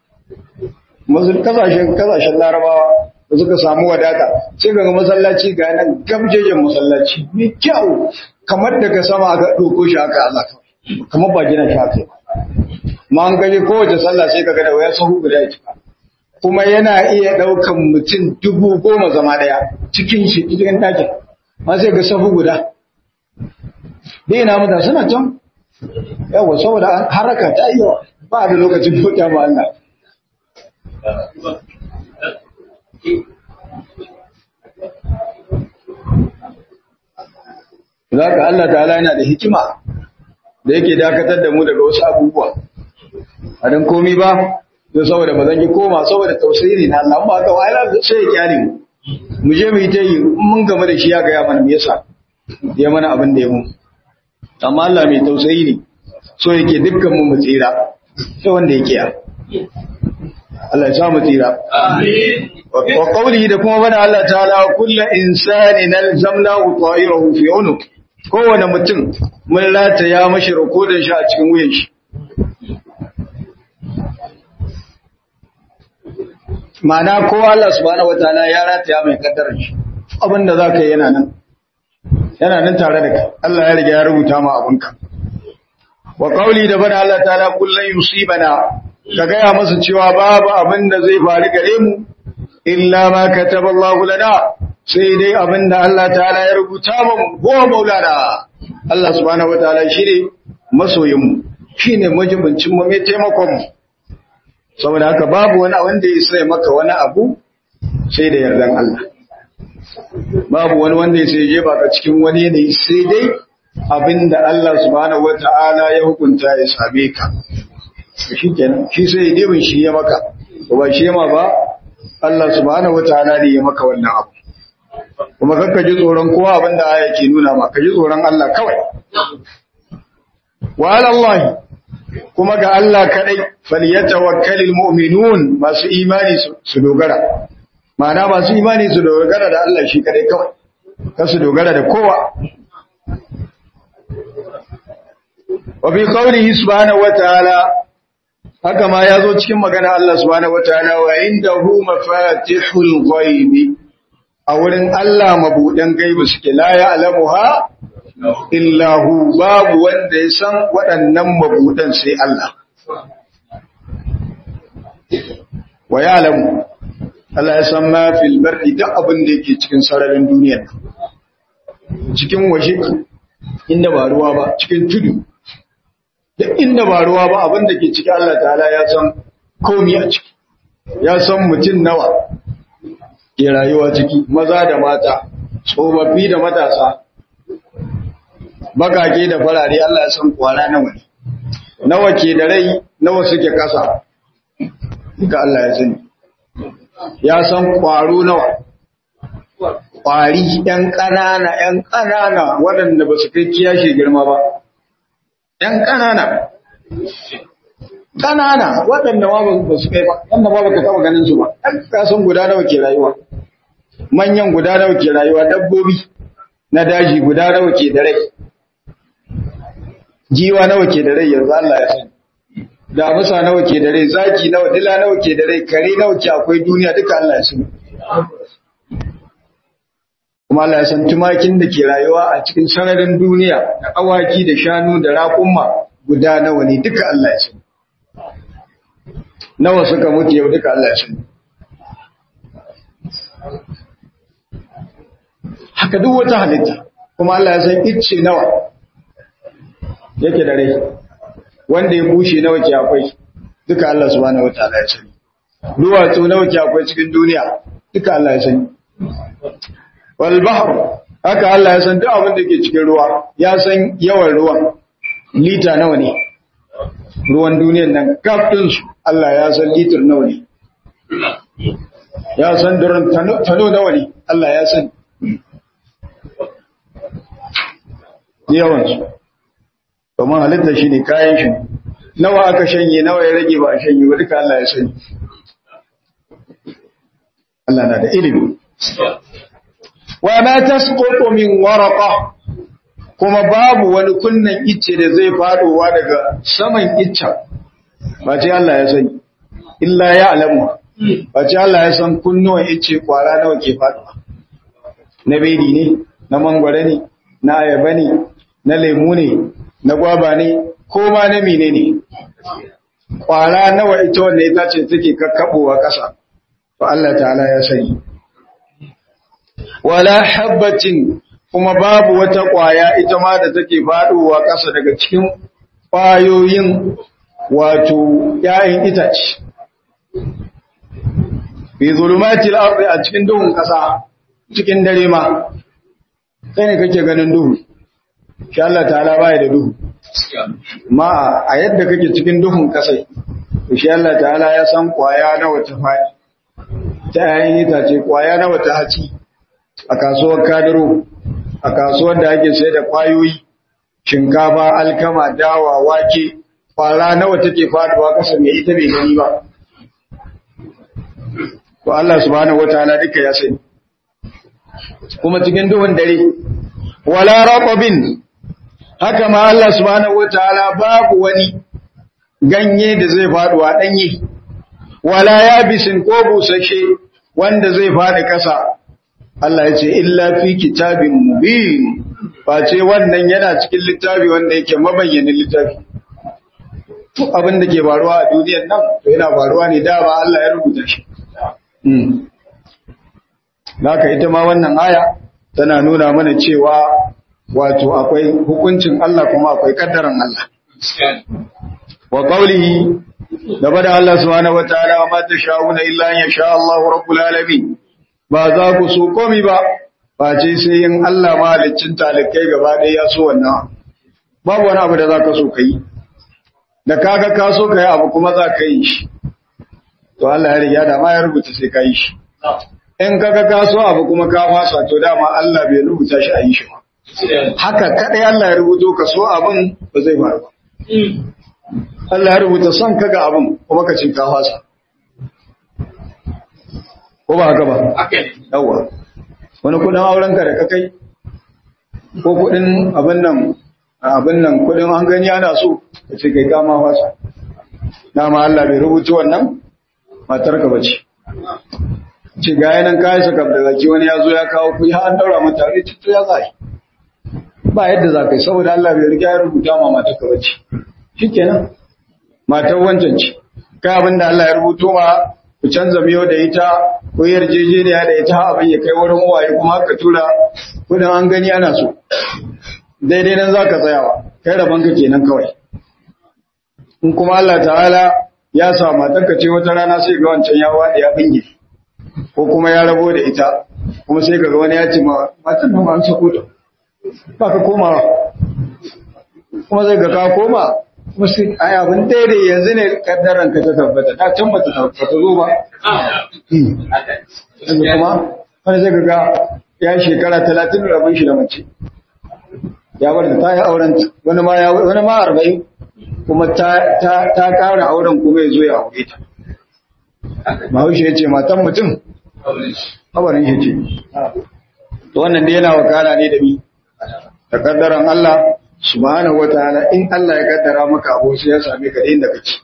kasashen larabawa da suka samu wadata sai ga masallaci ga nan gamjejen masallaci mai kyau kamar daga sama aka ɗauko shi aka Allah kamar ba gina shi aka ma an gaje kowace sallah sai kaga da waya sahu guda ya cika kuma yana iya ɗaukan mutum 10,000 zama ɗaya cikin shi cikin ɗakin ma sai ga sahu guda dai ina mutane suna can yawa saboda haraka ta yi ba da lokacin fuka ba Allah za ka Allah ta'ala yana da hikima da yake dakatar da mu daga wasu abubuwa a don komi ba don saboda ba zan yi koma saboda tausayi ne na Allah ba ga wai sai ya kyale mu je mu yi ta yi mun game da shi ya gaya mana me yasa ya mana abin da ya mu amma Allah mai tausayi ne so yake dukkan mu tsira sai wanda yake ya Allah ya sa mu tsira amin wa qawlihi da kuma bana Allah ta'ala kullu insani nalzamnahu ta'irahu fi unuq kowane mutum mun rataya mashi rikodin shi a cikin wuyan shi ma'ana ko Allah subhanahu wataala ya rataya mai kaddarar shi abinda zaka yi yana nan tare da kai Allah ya riga ya rubuta ma abinka wa qawli da bana Allah ta'ala kullun yusibana ka gaya masa cewa babu abinda zai faru gare mu illa ma kataba Allah lana sai dai abinda Allah ta'ala ya rubuta mu ko maulana Allah subhanahu wataala shine masoyin mu shine majibincin mu mai taimakon mu saboda haka babu wani wanda ya sai maka wani abu sai da yardan Allah babu wani wanda ya sai je baka cikin wani ne sai dai abinda Allah subhanahu wataala ya hukunta ya same ka shikenan shi sai dai shi ya maka ba shi ma ba Allah subhanahu wataala ne ya maka wannan abu kuma kakka ji tsoron kowa abinda aya ke nuna ma ka ji tsoron Allah kawai wa Allah kuma ga Allah kadai falyatawakkalul mu'minun masu imani su dogara ma'ana masu imani su dogara da Allah shi kadai kawai kar su dogara da kowa wa bi qawlihi subhanahu wataala haka ma yazo cikin magana Allah subhanahu wataala wa indahu mafatihul ghaibi a wurin Allah mabudan gaibi suke la ya'lamuha illa hu babu wanda ya san waɗannan mabudan sai Allah wa ya'lamu Allah ya san ma fil barri da abin da yake cikin sararin duniya cikin waje inda ba ruwa ba cikin tudu duk inda ba ruwa ba abin da ke cikin Allah ta'ala ya san komai a ciki ya san mutum nawa ke rayuwa ciki maza da mata tsofaffi da matasa bakake da farare Allah ya san kwara nawa ke da rai nawa suke kasa duka Allah ya sani ya san kwaro nawa kwari ɗan ƙanana waɗanda ba su kai kiyashi girma ba ɗan ƙanana waɗanda ma ba su kai ba wanda ba ka taɓa ganin su ba ɗan kasan guda nawa ke rayuwa manyan guda nawa ke rayuwa dabbobi na daji guda nawa ke da rai jiwa nawa ke da rai yanzu Allah ya sani damusa nawa ke da rai zaki nawa dila nawa ke da rai kare nawa ke akwai duniya duka Allah ya sani kuma Allah ya san tumakin da ke rayuwa a cikin sararin duniya da awaki da shanu da raƙumma guda nawa ne duka Allah ya sani nawa suka mutu yau duka Allah ya sani haka duk wata halitta kuma Allah ya san icce nawa yake da rai wanda ya bushe nawa ke akwai duka Allah subhanahu wataala ya sani duwatsu nawa ke akwai cikin duniya duka Allah ya sani wal bahr haka Allah ya san duk abin da ke cikin ruwa ya san yawan ruwan lita nawa ne ruwan duniyar nan kafin su Allah ya san litir nawa ne ya san duran tano nawa ne Allah ya san yawan su domin halitta shi ne kayan shi nawa aka shanye nawa ya rage ba a shanye ba duka Allah ya sani Allah na da ilimi wa ma tasqutu min waraqa kuma babu wani kunnan icce da zai fadowa daga saman iccen ba ce Allah ya sani illa ya alamu ba ce Allah ya san kunnuwan icce kwara nawa ke fadowa na bedi ne na mangwara ne na ayaba ne na lemu ne na gwaba ne ko ma na mine ne kwara nawa ita wanda ita ce take kakkabowa ƙasa to Allah ta'ala ya sani wala habbatin kuma babu wata kwaya ita ma da take faduwa ƙasa daga cikin kwayoyin wato ƴaƴan itace bi zulumatil ardi a cikin duhun ƙasa cikin dare ma kai ne kake ganin duhu shi Allah ta'ala baya da duhu ma a yadda kake cikin duhun kasai shi Allah ta'ala ya san kwaya nawa ta faɗi ta yayin itace kwaya nawa ta haci a kasuwar kadiro a kasuwar da ake sai da kwayoyi shinkafa alkama dawa wake kwara nawa take faduwa kasa mai ita bai gani ba to Allah subhanahu wataala duka ya sani kuma cikin duhun dare wala raqabin haka ma Allah subhanahu wataala babu wani ganye da zai faduwa danye wala yabisin ko busashe wanda zai fadi kasa Allah ya ce illa fi kitabin mubin face wannan yana cikin littafi wanda yake mabayyanin littafi abin da ke faruwa a duniyar nan to yana faruwa ne da ba Allah ya rubuta shi haka ita ma wannan aya tana nuna mana cewa wato akwai hukuncin Allah kuma akwai kaddaran Allah wa qawlihi da bada Allah subhanahu wataala wa ma tashauna illa an yasha Allah rabbul alamin ba za ku so komai ba face sai yin Allah mahaliccin talikai gaba ɗaya ya so wannan babu wani abu da za ka so kai da kaga ka so kai abu kuma za ka yi shi to Allah ya riga da ma ya rubuta sai ka yi shi in kaga ka so abu kuma ka fasa to dama Allah bai rubuta shi a yi shi ba haka kadai Allah ya rubuto ka so abin ba zai faru ba Allah ya rubuta son kaga abin kuma ka ce ka fasa ko ba haka ba yawa wani kudin auren ka da ka kai ko kudin abin nan kudin an gani ana so ka ce kai kama fasa dama Allah bai rubuta wannan matar ka bace ce ga yanan kayan sakab da zaki wani ya zo ya kawo kuyi har an daura mata rai to ya zai ba yadda za ka yi saboda Allah bai riga ya rubuta ma matar ka bace shikenan matar wancan ce kai abin da Allah ya rubuto ma ku canza miyo da ita ko yarjejeniya da ita abin ya kai wurin uwaye kuma ka tura kudin an gani ana so daidai nan zaka tsayawa kai rabon ka kenan kawai in kuma Allah ta'ala ya sa matarka ce wata rana sai ga wancan ya wadi ya binge ko kuma ya rabo da ita kuma sai ga wani ya ce ma matan nan an sako ta ba ka komawa kuma zai ga ka koma kuma sai ai abin daidai yanzu ne kaddaran ka ta tabbata ta tabbata ta zo ba kuma wani zai ga ya shekara 30 rabin shi da mace ya bar da ta yi auren wani ma 40 kuma ta kara auren kuma ya zo ya aure ta Bahaushe ya ce matan mutum kabarin shi ce to wannan dai yana wakala ne da ni da kaddaran Allah subhanahu wataala in Allah ya kaddara maka abu sai ya same ka inda kake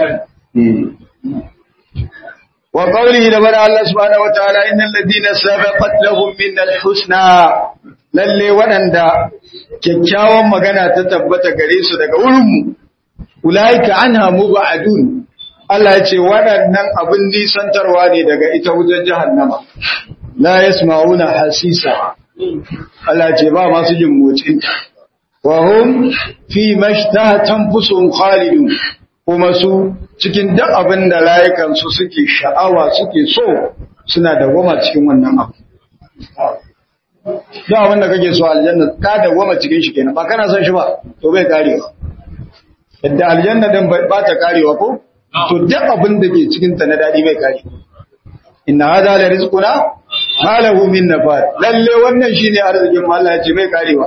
wa qawlihi da bada Allah subhanahu wataala innal ladina sabaqat lahum min al-husna lalle wadanda kyakkyawan magana ta tabbata gare su daga wurin mu ulaika anha mubadun Allah ya ce waɗannan abin nisantarwa ne daga ita wutar jahannama la yasma'una hasisa Allah ce ba masu jin motsinta wa hum fi mashtahat anfusuhum khalidun kuma su cikin duk abin da rayukan su suke sha'awa suke so suna dawama cikin wannan abu duk abin da kake so aljanna ka dawama cikin shi kenan ba kana son shi ba to bai karewa yadda aljanna din ba ta karewa ko to duk abin da ke cikin ta na dadi bai kare inna hadha la rizquna ma lahu min nafad lalle wannan shine arzikin mu Allah ya ce bai karewa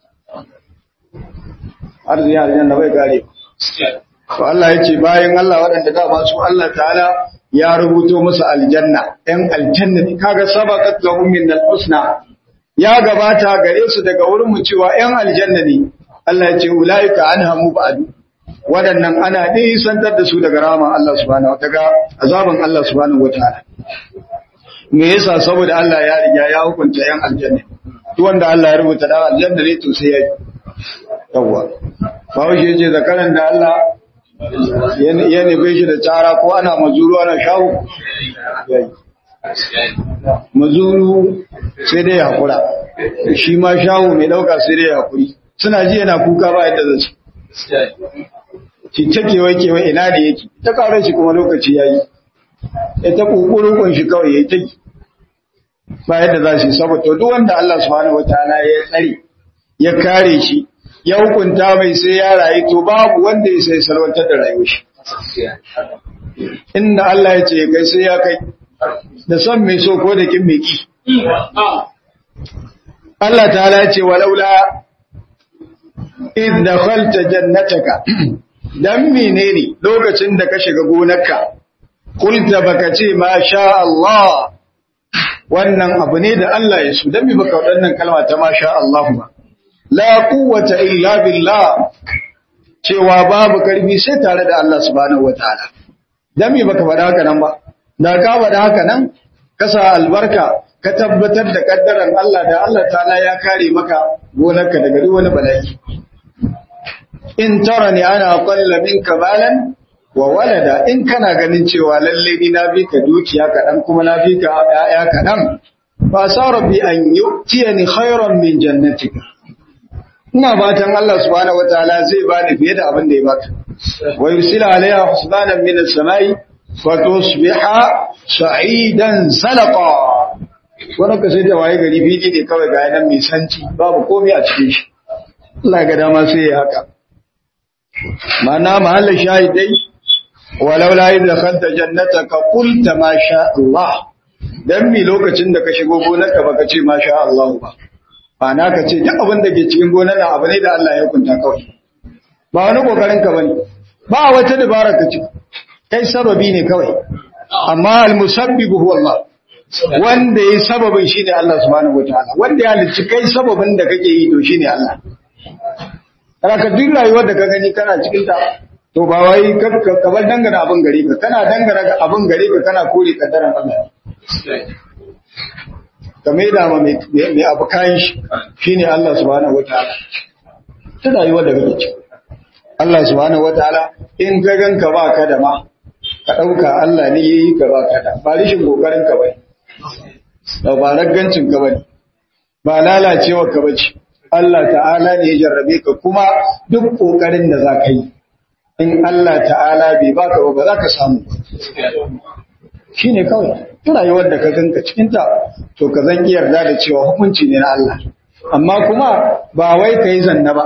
arzikin aljanna bai karewa to Allah ya ce bayan Allah waɗanda da ba su Allah ta'ala ya rubuto musu aljanna ɗan aljanna ne kaga sabaqat lahum min al-husna ya gabata gare su daga wurin mu cewa ɗan aljanna ne Allah ya ce ulaika anha mubadu waɗannan ana nisantar da su daga rahama Allah subhanahu daga azaban Allah subhanahu wataala me yasa saboda Allah ya riga ya hukunta yan aljanna duk wanda Allah ya rubuta da aljanna ne to sai ya yawa bawo shi yace zakaran da Allah ya nufe shi da tsara ko ana mazuru ana shahu mazuru sai dai hakura shi ma shahu mai dauka sai dai hakuri suna ji yana kuka ba yadda zai ci kewa ina da yake ta ƙarar shi kuma lokaci ya yi ya ta ƙuƙurukun shi kawai ya yi ta yi ba yadda za su yi saboda duk wanda Allah subhanahu wataala ya tsare ya kare shi ya hukunta mai sai ya rayu to babu wanda ya sai salwantar da rayuwar shi inda Allah ya ce kai sai ya kai da son mai so ko da kin mai ki Allah ta'ala ya ce walaula idh dakhalta jannataka dan menene lokacin da ka shiga gonarka kulta baka ce ma sha Allah wannan abu ne da Allah ya so dan me baka wadannan kalma ta ma sha Allah ba la quwwata illa billah cewa babu karfi sai tare da Allah subhanahu wataala dan me baka faɗa haka nan ba da ka faɗa haka nan ka sa albarka ka tabbatar da kaddaran Allah da Allah ta'ala ya kare maka gonarka daga duk wani bala'i in tarani ana qalla minka malan wa walada in kana ganin cewa lalle ni na bi ka dukiya kaɗan kuma na bi ka ƴaƴa kaɗan fa sa rabbi an yu'tiyani khayran min jannatika ina fatan Allah subhanahu wataala zai bani fiye da abin da ya baka wa yusila alaiha husbanan min as-samai fa tusbiha sa'idan salaqa wannan ka sai da waye gari fili ne kawai ga nan mai sanci babu komai a cikin shi Allah ga dama sai ya haka ma'ana mahallin shahidai walaula idh dakhalta jannataka qulta ma sha Allah dan mi lokacin da ka shigo gonarka baka ce ma sha Allah ba ma'ana ka ce duk abin da ke cikin gonar nan abu ne da Allah ya hukunta kawai ba wani kokarin ka bane ba wata dabara ka ce kai sababi ne kawai amma al-musabbibu huwa Allah wanda yayi sababin shine Allah subhanahu wataala wanda ya halicci kai sababin da kake yi to shine Allah raka duk rayuwar da ka gani kana cikin ta to ba wai ka bar dangana abin gare ka kana dangana abin gare ka kana kore kaddaran Allah ka mai da ma mai abu kayan shi shine Allah subhanahu wataala ta rayuwar da kake ciki Allah subhanahu wataala in ka ganka ba ka da ma ka dauka Allah ne yayi ka ba ka da ba rishin kokarin ka bane ba raggancin ka bane ba lalacewa ka bace Allah ta'ala ne ya jarrabe ka kuma duk kokarin da za ka yi in Allah ta'ala bai baka ba za ka samu shi ne kawai rayuwar da ka ganka cikinta to ka zan iya yarda da cewa hukunci ne na Allah amma kuma ba wai ka yi zanna ba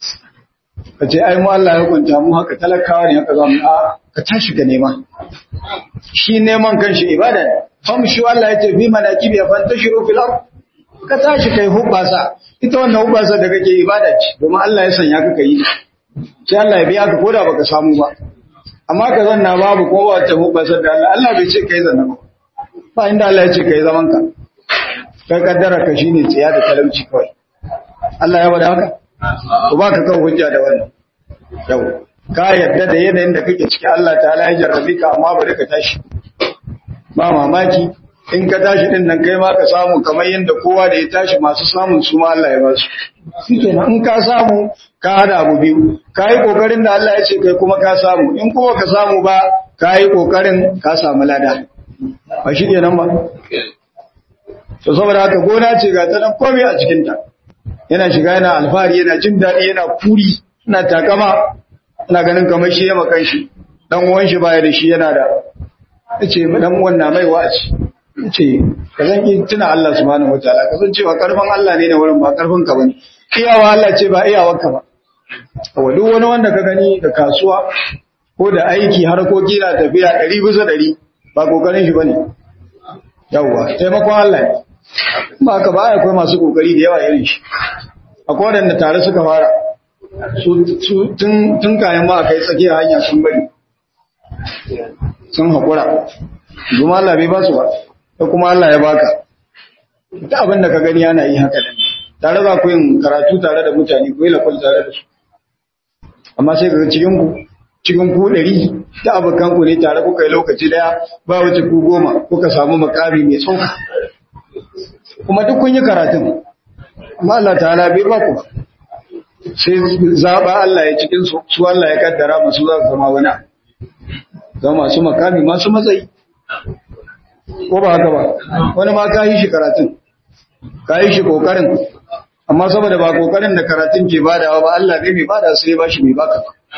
ka ce ai mu Allah ya hukunta mu haka talakawa ne haka zamu a ka tashi ka nema shi neman kanshi ibada ne famshi Allah ya ce bi manakibi ya fantashiru fil ard ka tashi kai hubbasa ita wannan hubbasa da kake ibada ce domin Allah ya sanya ka kai sai Allah ya biya ka koda baka samu ba amma ka zanna babu ko ba ta hubbasa da Allah bai ce kai zanna ba ba inda Allah ya ce kai zaman ka kai kaddara ka shine tsiya da talauci kawai Allah ya bada haka to baka kan hujja da wannan yau ka yarda da yanayin da kake ciki Allah ta'ala ya jarrabe ka amma bari ka tashi ba mamaki in ka tashi din nan kai ma ka samu kamar yadda kowa da ya tashi masu samun su ma Allah ya ba su shikenan in ka samu ka hada abu biyu ka yi kokarin da Allah ya ce kai kuma ka samu in kuma ka samu ba ka yi kokarin ka samu lada ba shi kenan ba to saboda haka gona ce ga ta nan komai a cikin ta yana shiga yana alfahari yana jin daɗi yana kuri yana takama ana ganin kamar shi ya makan shi dan uwan shi baya da shi yana da yace dan uwan na mai wa'azi yace ka zan ki tuna Allah subhanahu wataala ka san cewa karfin Allah ne wurin ba karfin ka bane iyawa Allah ce ba iyawarka ba duk wani wanda ka gani da kasuwa ko da aiki harkoki na tafiya 100% ba kokarin shi bane yawa taimakon Allah ne ba ka ba akwai masu kokari da yawa irin shi akwai wanda tare suka fara su tun kayan ma akai tsakiyar hanya sun bari sun haƙura kuma Allah bai ba su ba ko kuma Allah ya baka ta abin da ka gani yana yi haka tare za ku yin karatu tare da mutane ku yi lafal tare da su amma sai ka cikin ku 100 da abokan ku ne tare kuka yi lokaci daya ba wuce ku 10 kuka samu makami mai tsoka kuma duk kun yi karatun amma Allah ta'ala bai ba ku sai zaba Allah ya cikin su Allah ya kaddara musu za su zama wani zama masu makami masu matsayi ko ba haka ba wani ma ka yi shi karatun ka yi shi kokarin amma saboda ba kokarin da karatun ke badawa ba Allah zai mai bada sai ba shi mai baka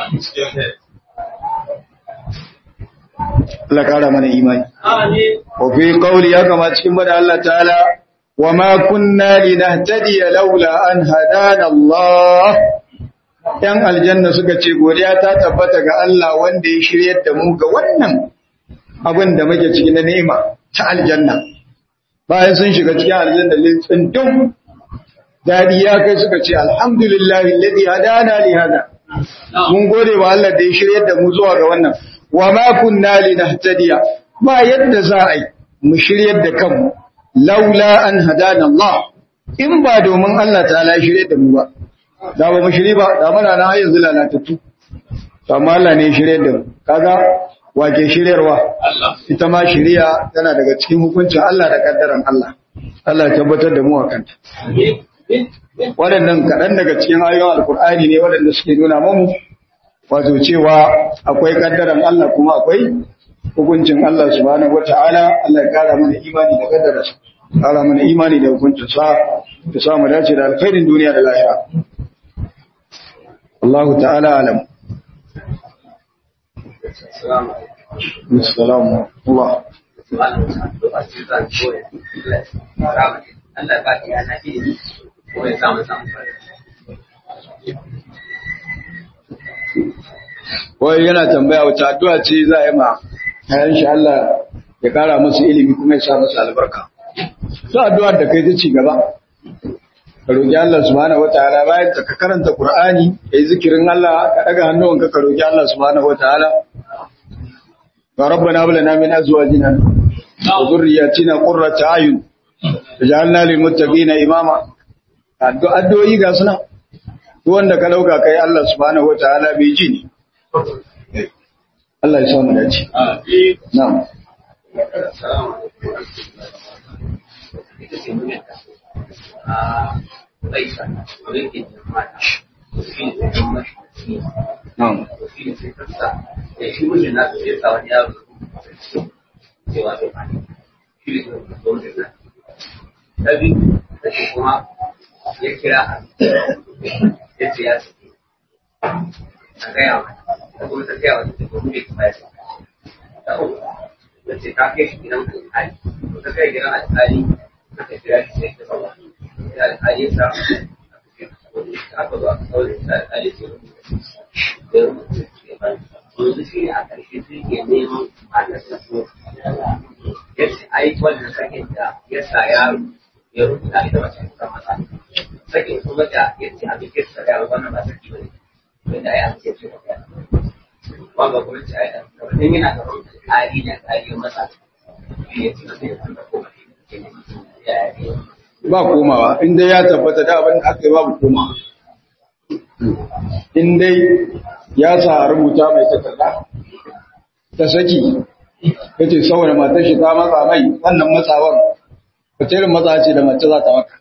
Allah kara mana imani wa fi qawli ya kama cikin bada Allah ta'ala wa ma kunna linahtadiya laula an hadana Allah ‘yan aljanna suka ce godiya ta tabbata ga Allah wanda ya shiryar da mu ga wannan abin da muke ciki na ni'ima ta aljanna. Bayan sun shiga cikin aljanna lintsin dadi ya kai suka ce alhamdulillahi alladhi hadana li hada. Mun gode wa Allah da ya shiryar da mu zuwa ga wannan. Wa ma kunna linahtadiya, ba yadda za a yi mu shiryar da kanmu laula an hadana Allah, in ba domin Allah ta'ala ya shiryar da mu ba. Da ba mu shiri ba, da muna na yanzu lalatattu. Amma Allah ne ya shiryar da mu. Kaga wake shiryarwa? Ita ma shiriya tana daga cikin hukuncin Allah da kaddaran Allah. Allah ya tabbatar da mu a kanta. Waɗannan kaɗan daga cikin ayoyin Alƙur'ani ne waɗanda suke nuna mamu wato cewa akwai kaddaran Allah kuma akwai hukuncin Allah subhanahu wata'ala. Allah ya kara mana imani da kaddararsa, kara mana imani da hukuncin sa, ya sa mu dace da alkhairin duniya da lahira. Allah ta'ala alam. Assalamu Allah. Allah ba ya na ilimi ko ya samu Wai yana tambaya wace addu'a ce za a yi ma kayan shi Allah ya kara musu ilimi kuma ya sa musu albarka. Su addu'ar da kai ta ci gaba. Ka roƙi Allah subhanahu wataala bayan ka karanta Qur'ani, kai zikirin Allah, ka daga hannuwanka ka roƙi Allah subhanahu wataala. Ya Rabbana hab lana min azwajina wa dhurriyyatina qurrata a'yun waj'alna lil muttaqina imama. Addu'o'i ga suna. Duk wanda ka dauka kai Allah subhanahu wataala bai ji ne. Allah ya samu dace. Na'am. Ya kira ya ce ya ce a gaya wa kuma ta gaya wa ta kuma bai kuma ya ce ta uku da ce ta kai shi gidan alƙali ta kai gidan alƙali aka kira shi sai ta zama da alƙali ya sa aka zo aka saurin da alƙali ce da yanzu shi ne a ƙarshe sai ke neman matar ta so ya ce ai wannan sakin da ya sa yaro ya rubuta ita mace ta masa sakin kuma da ya ce abin ke sa yaro wannan ba saki ba ne wanda ya ce ce ba wanda kuma ce ai kamar yana da tsari ne tsari masa ya ce sai ya fara koma ba komawa in dai ya tabbata da abin da aka yi babu komawa. In dai ya sa rubuta mai takarda ta saki yace saboda matar shi ta matsa mai wannan matsawar wace irin matsa ce da mace za ta maka.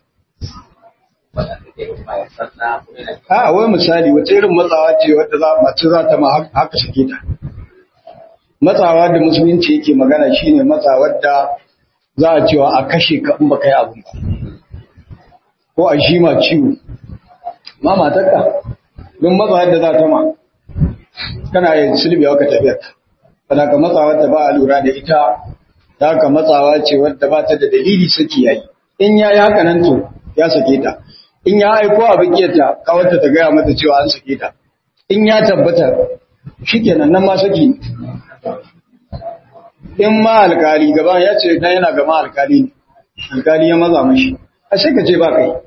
A wai misali wace irin matsawa ce wadda mace za ta ma haka sake ta. Matsawa da musulunci yake magana shine matsawar da za a cewa a kashe ka in baka yi abu ba. Ko a shi ma ciwo. Ma matarka don matsawar da za ta ma kana yin sulbiya ka tafiya. Kana ka matsawar da ba a lura da ita, ta ka matsawa ce wadda ba ta da dalili saki yayi. In ya yi haka nan to ya sake ta. In ya aiko a bikiyarta kawarta ta gaya mata cewa an sake ta. In ya tabbata shikenan nan ma saki ne. In ma alkali gaba ya ce dan yana gama alkali ne. Alkali ya maza mashi. A sai ka ce ba kai.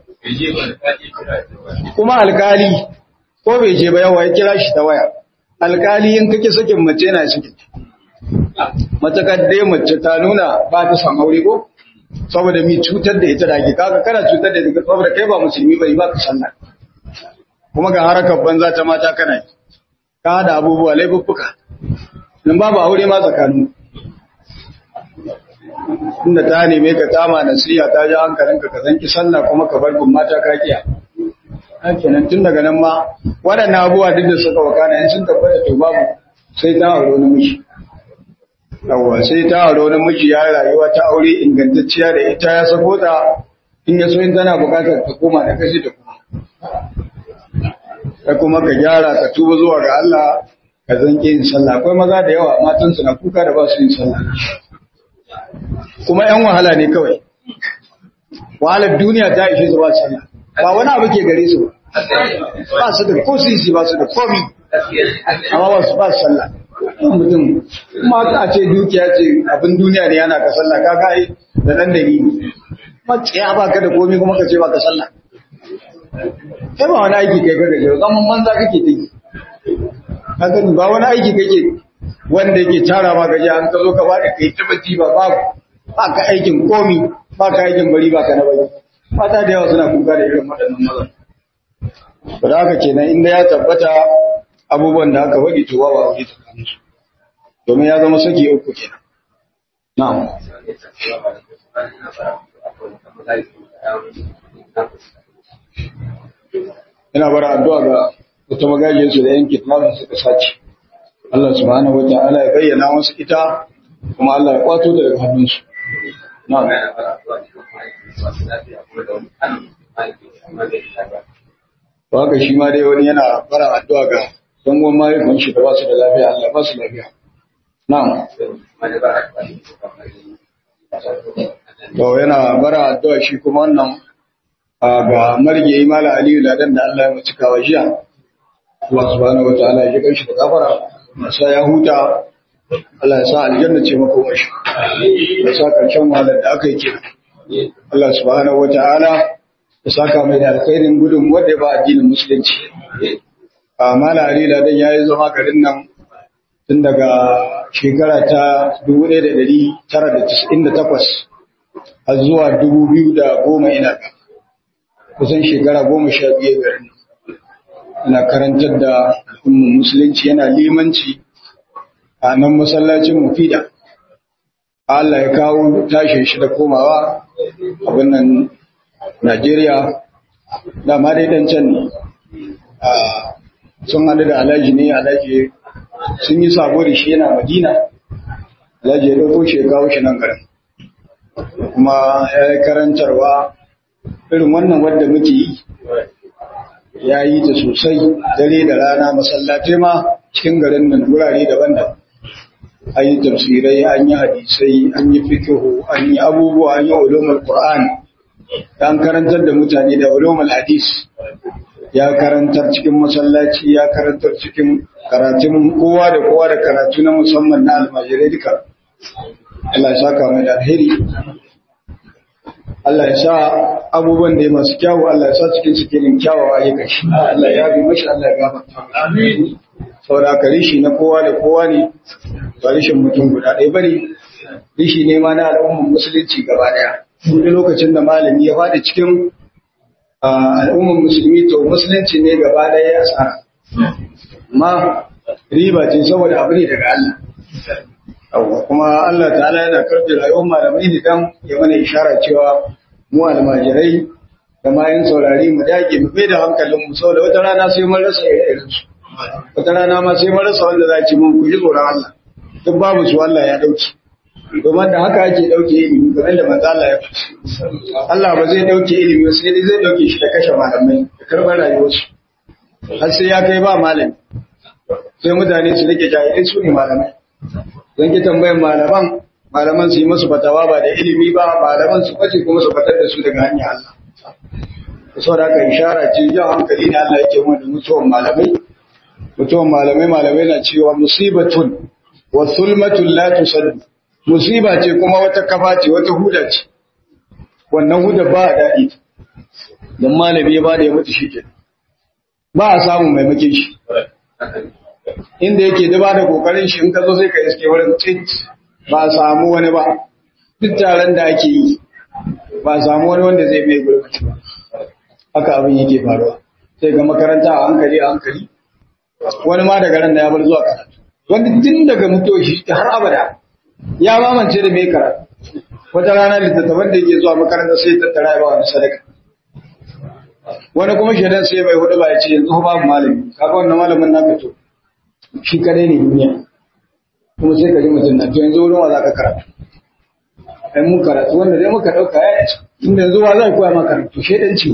Kuma alkali ko bai je ba yawa ya kira shi ta waya. Alkali in kake sakin mace yana sakin. Matakar dai mace ta nuna ba ta san aure ko saboda mi cutar da ita da ake kaga kana cutar da ita saboda kai ba musulmi bane ba ka sallah. Kuma ga harakar banza ta mata kana yi. Ka da abubuwa laifuffuka. Nan babu aure ma tsakanin. Inda ta neme ka tama nasiha ta ji hankalinka ka zanki sallah kuma ka bar gun mata ka kiya. Kenan tun daga nan ma waɗannan abubuwa duk da suka wakana in sun tabbata to babu sai ta aure wani miji. Yawwa sai ta aure wani miji ya rayuwa ta aure ingantacciya da ita ya sako ta in ya so in tana buƙatar ta koma da kashi ta kuma. Ka kuma ka gyara ka tuba zuwa ga Allah ka zanki yin sallah. Akwai maza da yawa matan su na kuka da ba su yin sallah. Kuma ‘yan wahala ne kawai, wahalar duniya ta ishe su ba sallah, ba wani abu ke gare su ba su da ko sisi ba su da komi amma ba su sallah mutum kuma a ce dukiya ce abin duniya ne yana ka sallah ka kai da dan da ni maciya ba ka da komi kuma ka ce ba ka sallah kai ba wani aiki kai kaga yau zaman manza kake ta yi haka ba wani aiki kake wanda yake tara ma gaji an ka zo ka bada kai tabbaci ba ka aikin komi ba ka aikin bari ba ka na bari mata da yawa suna kuka da irin waɗannan mazan ba da haka kenan inda ya tabbata abubuwan da aka faɗi to ba wa aure tsakanin su domin ya zama saki uku kenan na'am ina bara addu'a ga wata magajiyar su da yanke tunanin suka sace Allah subhanahu wa ta'ala ya bayyana musu ita kuma Allah ya kwato ta daga hannunsu na'am ba haka shi ma dai wani yana fara addu'a ga dangon mahaifin shi da ba su da lafiya Allah ba su lafiya na'am to yana bara addu'a shi kuma wannan ga marge mala aliyu ladan da Allah ya mace kawa jiya Allah subhanahu wataala ya ji shi da gafara masa ya huta Allah ya sa aljanna ce mako mashi ya sa karshen wahalar da aka yi kenan Allah subhanahu wataala ya saka mai da alkhairin gudun wanda ba addinin musulunci mala aliyu ladan ya yi zama garin nan tun daga shekara ta 1998 har zuwa 2010 ina kusan shekara 15 garin na karantar da al'ummar musulunci yana limanci a nan masallacin mufida Allah ya kawo tashin shi da komawa abin nan Najeriya da ma dai dan can ne sun haɗu da alhaji ne alhaji sun yi sabo da shi yana Madina alhaji ya ɗauko shi ya kawo shi nan garin kuma ya yi karantarwa irin wannan wadda muke yi ya yi ta sosai dare da rana masallatai ma cikin garin nan wurare daban-daban an yi tafsirai an yi hadisai an yi fikihu an yi abubuwa an yi ulumul qur'an an karantar da mutane da ulumul hadis ya karantar cikin masallaci ya karantar cikin karatun kowa da kowa da karatu na musamman na almajirai duka Allah ya saka mai da alheri Allah ya sa abubuwan da ya masu kyawu Allah ya sa cikin cikin kyawawa ya kashi Allah ya bi mashi Allah ya gafarta amin saboda ka rishi na kowa da kowa ne ba rishin mutum guda ɗaya bane rishi ne ma na al'ummar musulunci gaba daya duk lokacin da malami ya faɗi cikin al'ummar musulmi to musulunci ne gaba daya ya asara amma riba ce saboda abu ne daga Allah kuma Allah ta'ala yana karɓe rayuwar malamai ne dan ya mana ishara cewa mu almajirai da mayan saurari mu dage mu bai da hankalin mu saboda wata rana sai mun rasa irin su wata rana ma sai mun rasa wanda za ci mun ku ji tsoron Allah duk babu su Allah ya dauki domin da haka ake dauke ilimi kamar da manzo Allah ya faɗi Allah ba zai dauke ilimi sai dai zai dauke shi da kashe malamai da karɓar rayuwarsu har sai ya kai ba malami sai mutane su rike jahilai su ne malamai don ki tambayan malaman su yi masu fatawa ba da ilimi ba malaman su kwace kuma su fatar da su daga hanyar Allah saboda haka ishara ce jan hankali ne Allah yake mu da mutuwan malamai na cewa musibatun wa sulmatun la tusaddu musiba ce kuma wata kafa ce wata huda ce wannan huda ba a daɗi don malami ya ba da ya mutu shi ke ba a samun maimakin shi inda yake da ba da kokarin shi in ka zo sai ka iske wurin tsit ba a samu wani ba duk taron da ake yi ba a samu wani wanda zai mai gurbaci ba haka abin yake faruwa sai ga makaranta a hankali wani ma daga ran da ya bar zuwa karatu wanda tun daga mutuwa shi har abada ya mamance da mai karatu wata rana littattafan da yake zuwa makaranta sai tattara ya ba wani sadaka wani kuma shaidan sai mai hudu ba ya ce yanzu babu malami kaga wannan malamin na fito shi kadai ne duniya kuma sai ka ji mutum na to yanzu wurin wa za ka karatu ai mun karatu wanda dai muka dauka ya ce inda yanzu wa zai koya maka karatu shaidan ce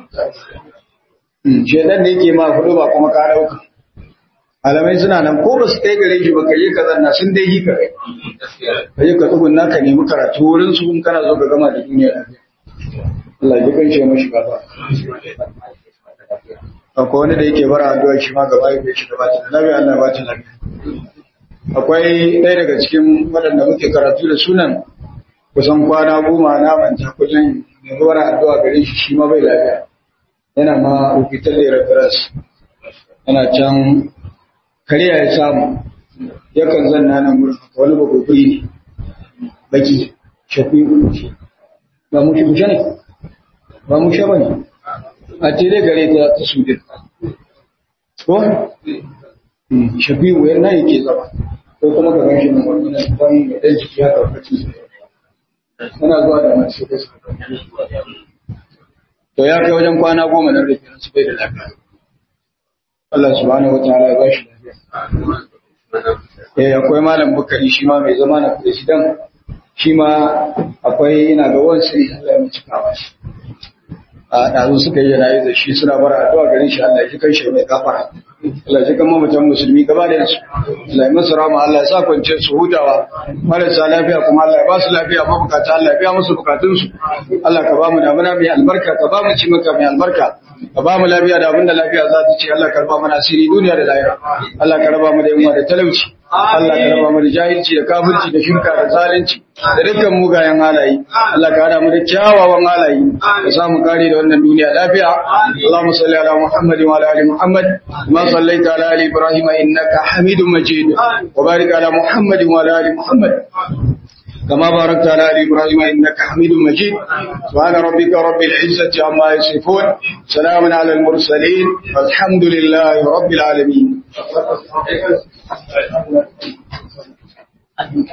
shaidan ne yake ma hudu ba kuma ka dauka alamai suna nan ko ba su kai gare shi ba ka je ka zanna sun dai yi ka kai ka je ka tsugunna ka nemi karatu wurin su in kana zo ka gama da duniya lafiya Allah ya kai shi mashi kafa akwai wani da yake bara addu'a shi ma gaba yake shi da bata lafiya Allah ba ta lafiya akwai ɗaya daga cikin waɗanda muke karatu da sunan kusan kwana 10 na manta kullum mai bara addu'a gare shi ma bai lafiya yana ma rufitar da reference yana can kariya ya samu yakan zanna nan gurin wani bagoguri ne baki shafi ba mu shi ne ba mu shi bane a tere gare ta su din ko shafi wayar nan yake zama ko kuma ka gashi nan wannan dan dan jiki haka kaci ana zuwa da masu da su to ya kai wajen kwana 10 nan da su bai da lafiya Allah subhanahu wataala ya bashi lafiya akwai malam Bukari shi ma mai zama na president shi ma akwai ina ga wansu Allah ya mutu kawa shi a ɗazu suka yi yanayi da shi suna bara addu'a garin shi Allah ya ji kai shi mai gafara Allah ya ji kan mamatan musulmi gaba da yansu Allah ya masu rama Allah ya sa kwance su hutawa marasa lafiya kuma Allah ya ba su lafiya mabukata Allah ya biya musu bukatunsu Allah ka ba mu damuna mai albarka ka ba mu cimaka mai albarka ka ba mu lafiya da abinda lafiya za ta ce Allah ka raba mana asiri duniya da lahira Allah ka raba mu da yunwa da talauci Allah ka raba mu da jahilci da kafirci da shirka da zalunci da dukkan mugayen halaye Allah ka hada mu da kyawawan halaye ka samu kare da wannan duniya lafiya Allahumma salli ala Muhammad wa ala ali Muhammad kama sallaita ala ali Ibrahim innaka Hamidum Majid wa barik ala Muhammad wa ala ali Muhammad كما باركت على آل إبراهيم إنك حميد مجيد سبحان ربك رب العزة عما يصفون سلام على المرسلين والحمد لله رب العالمين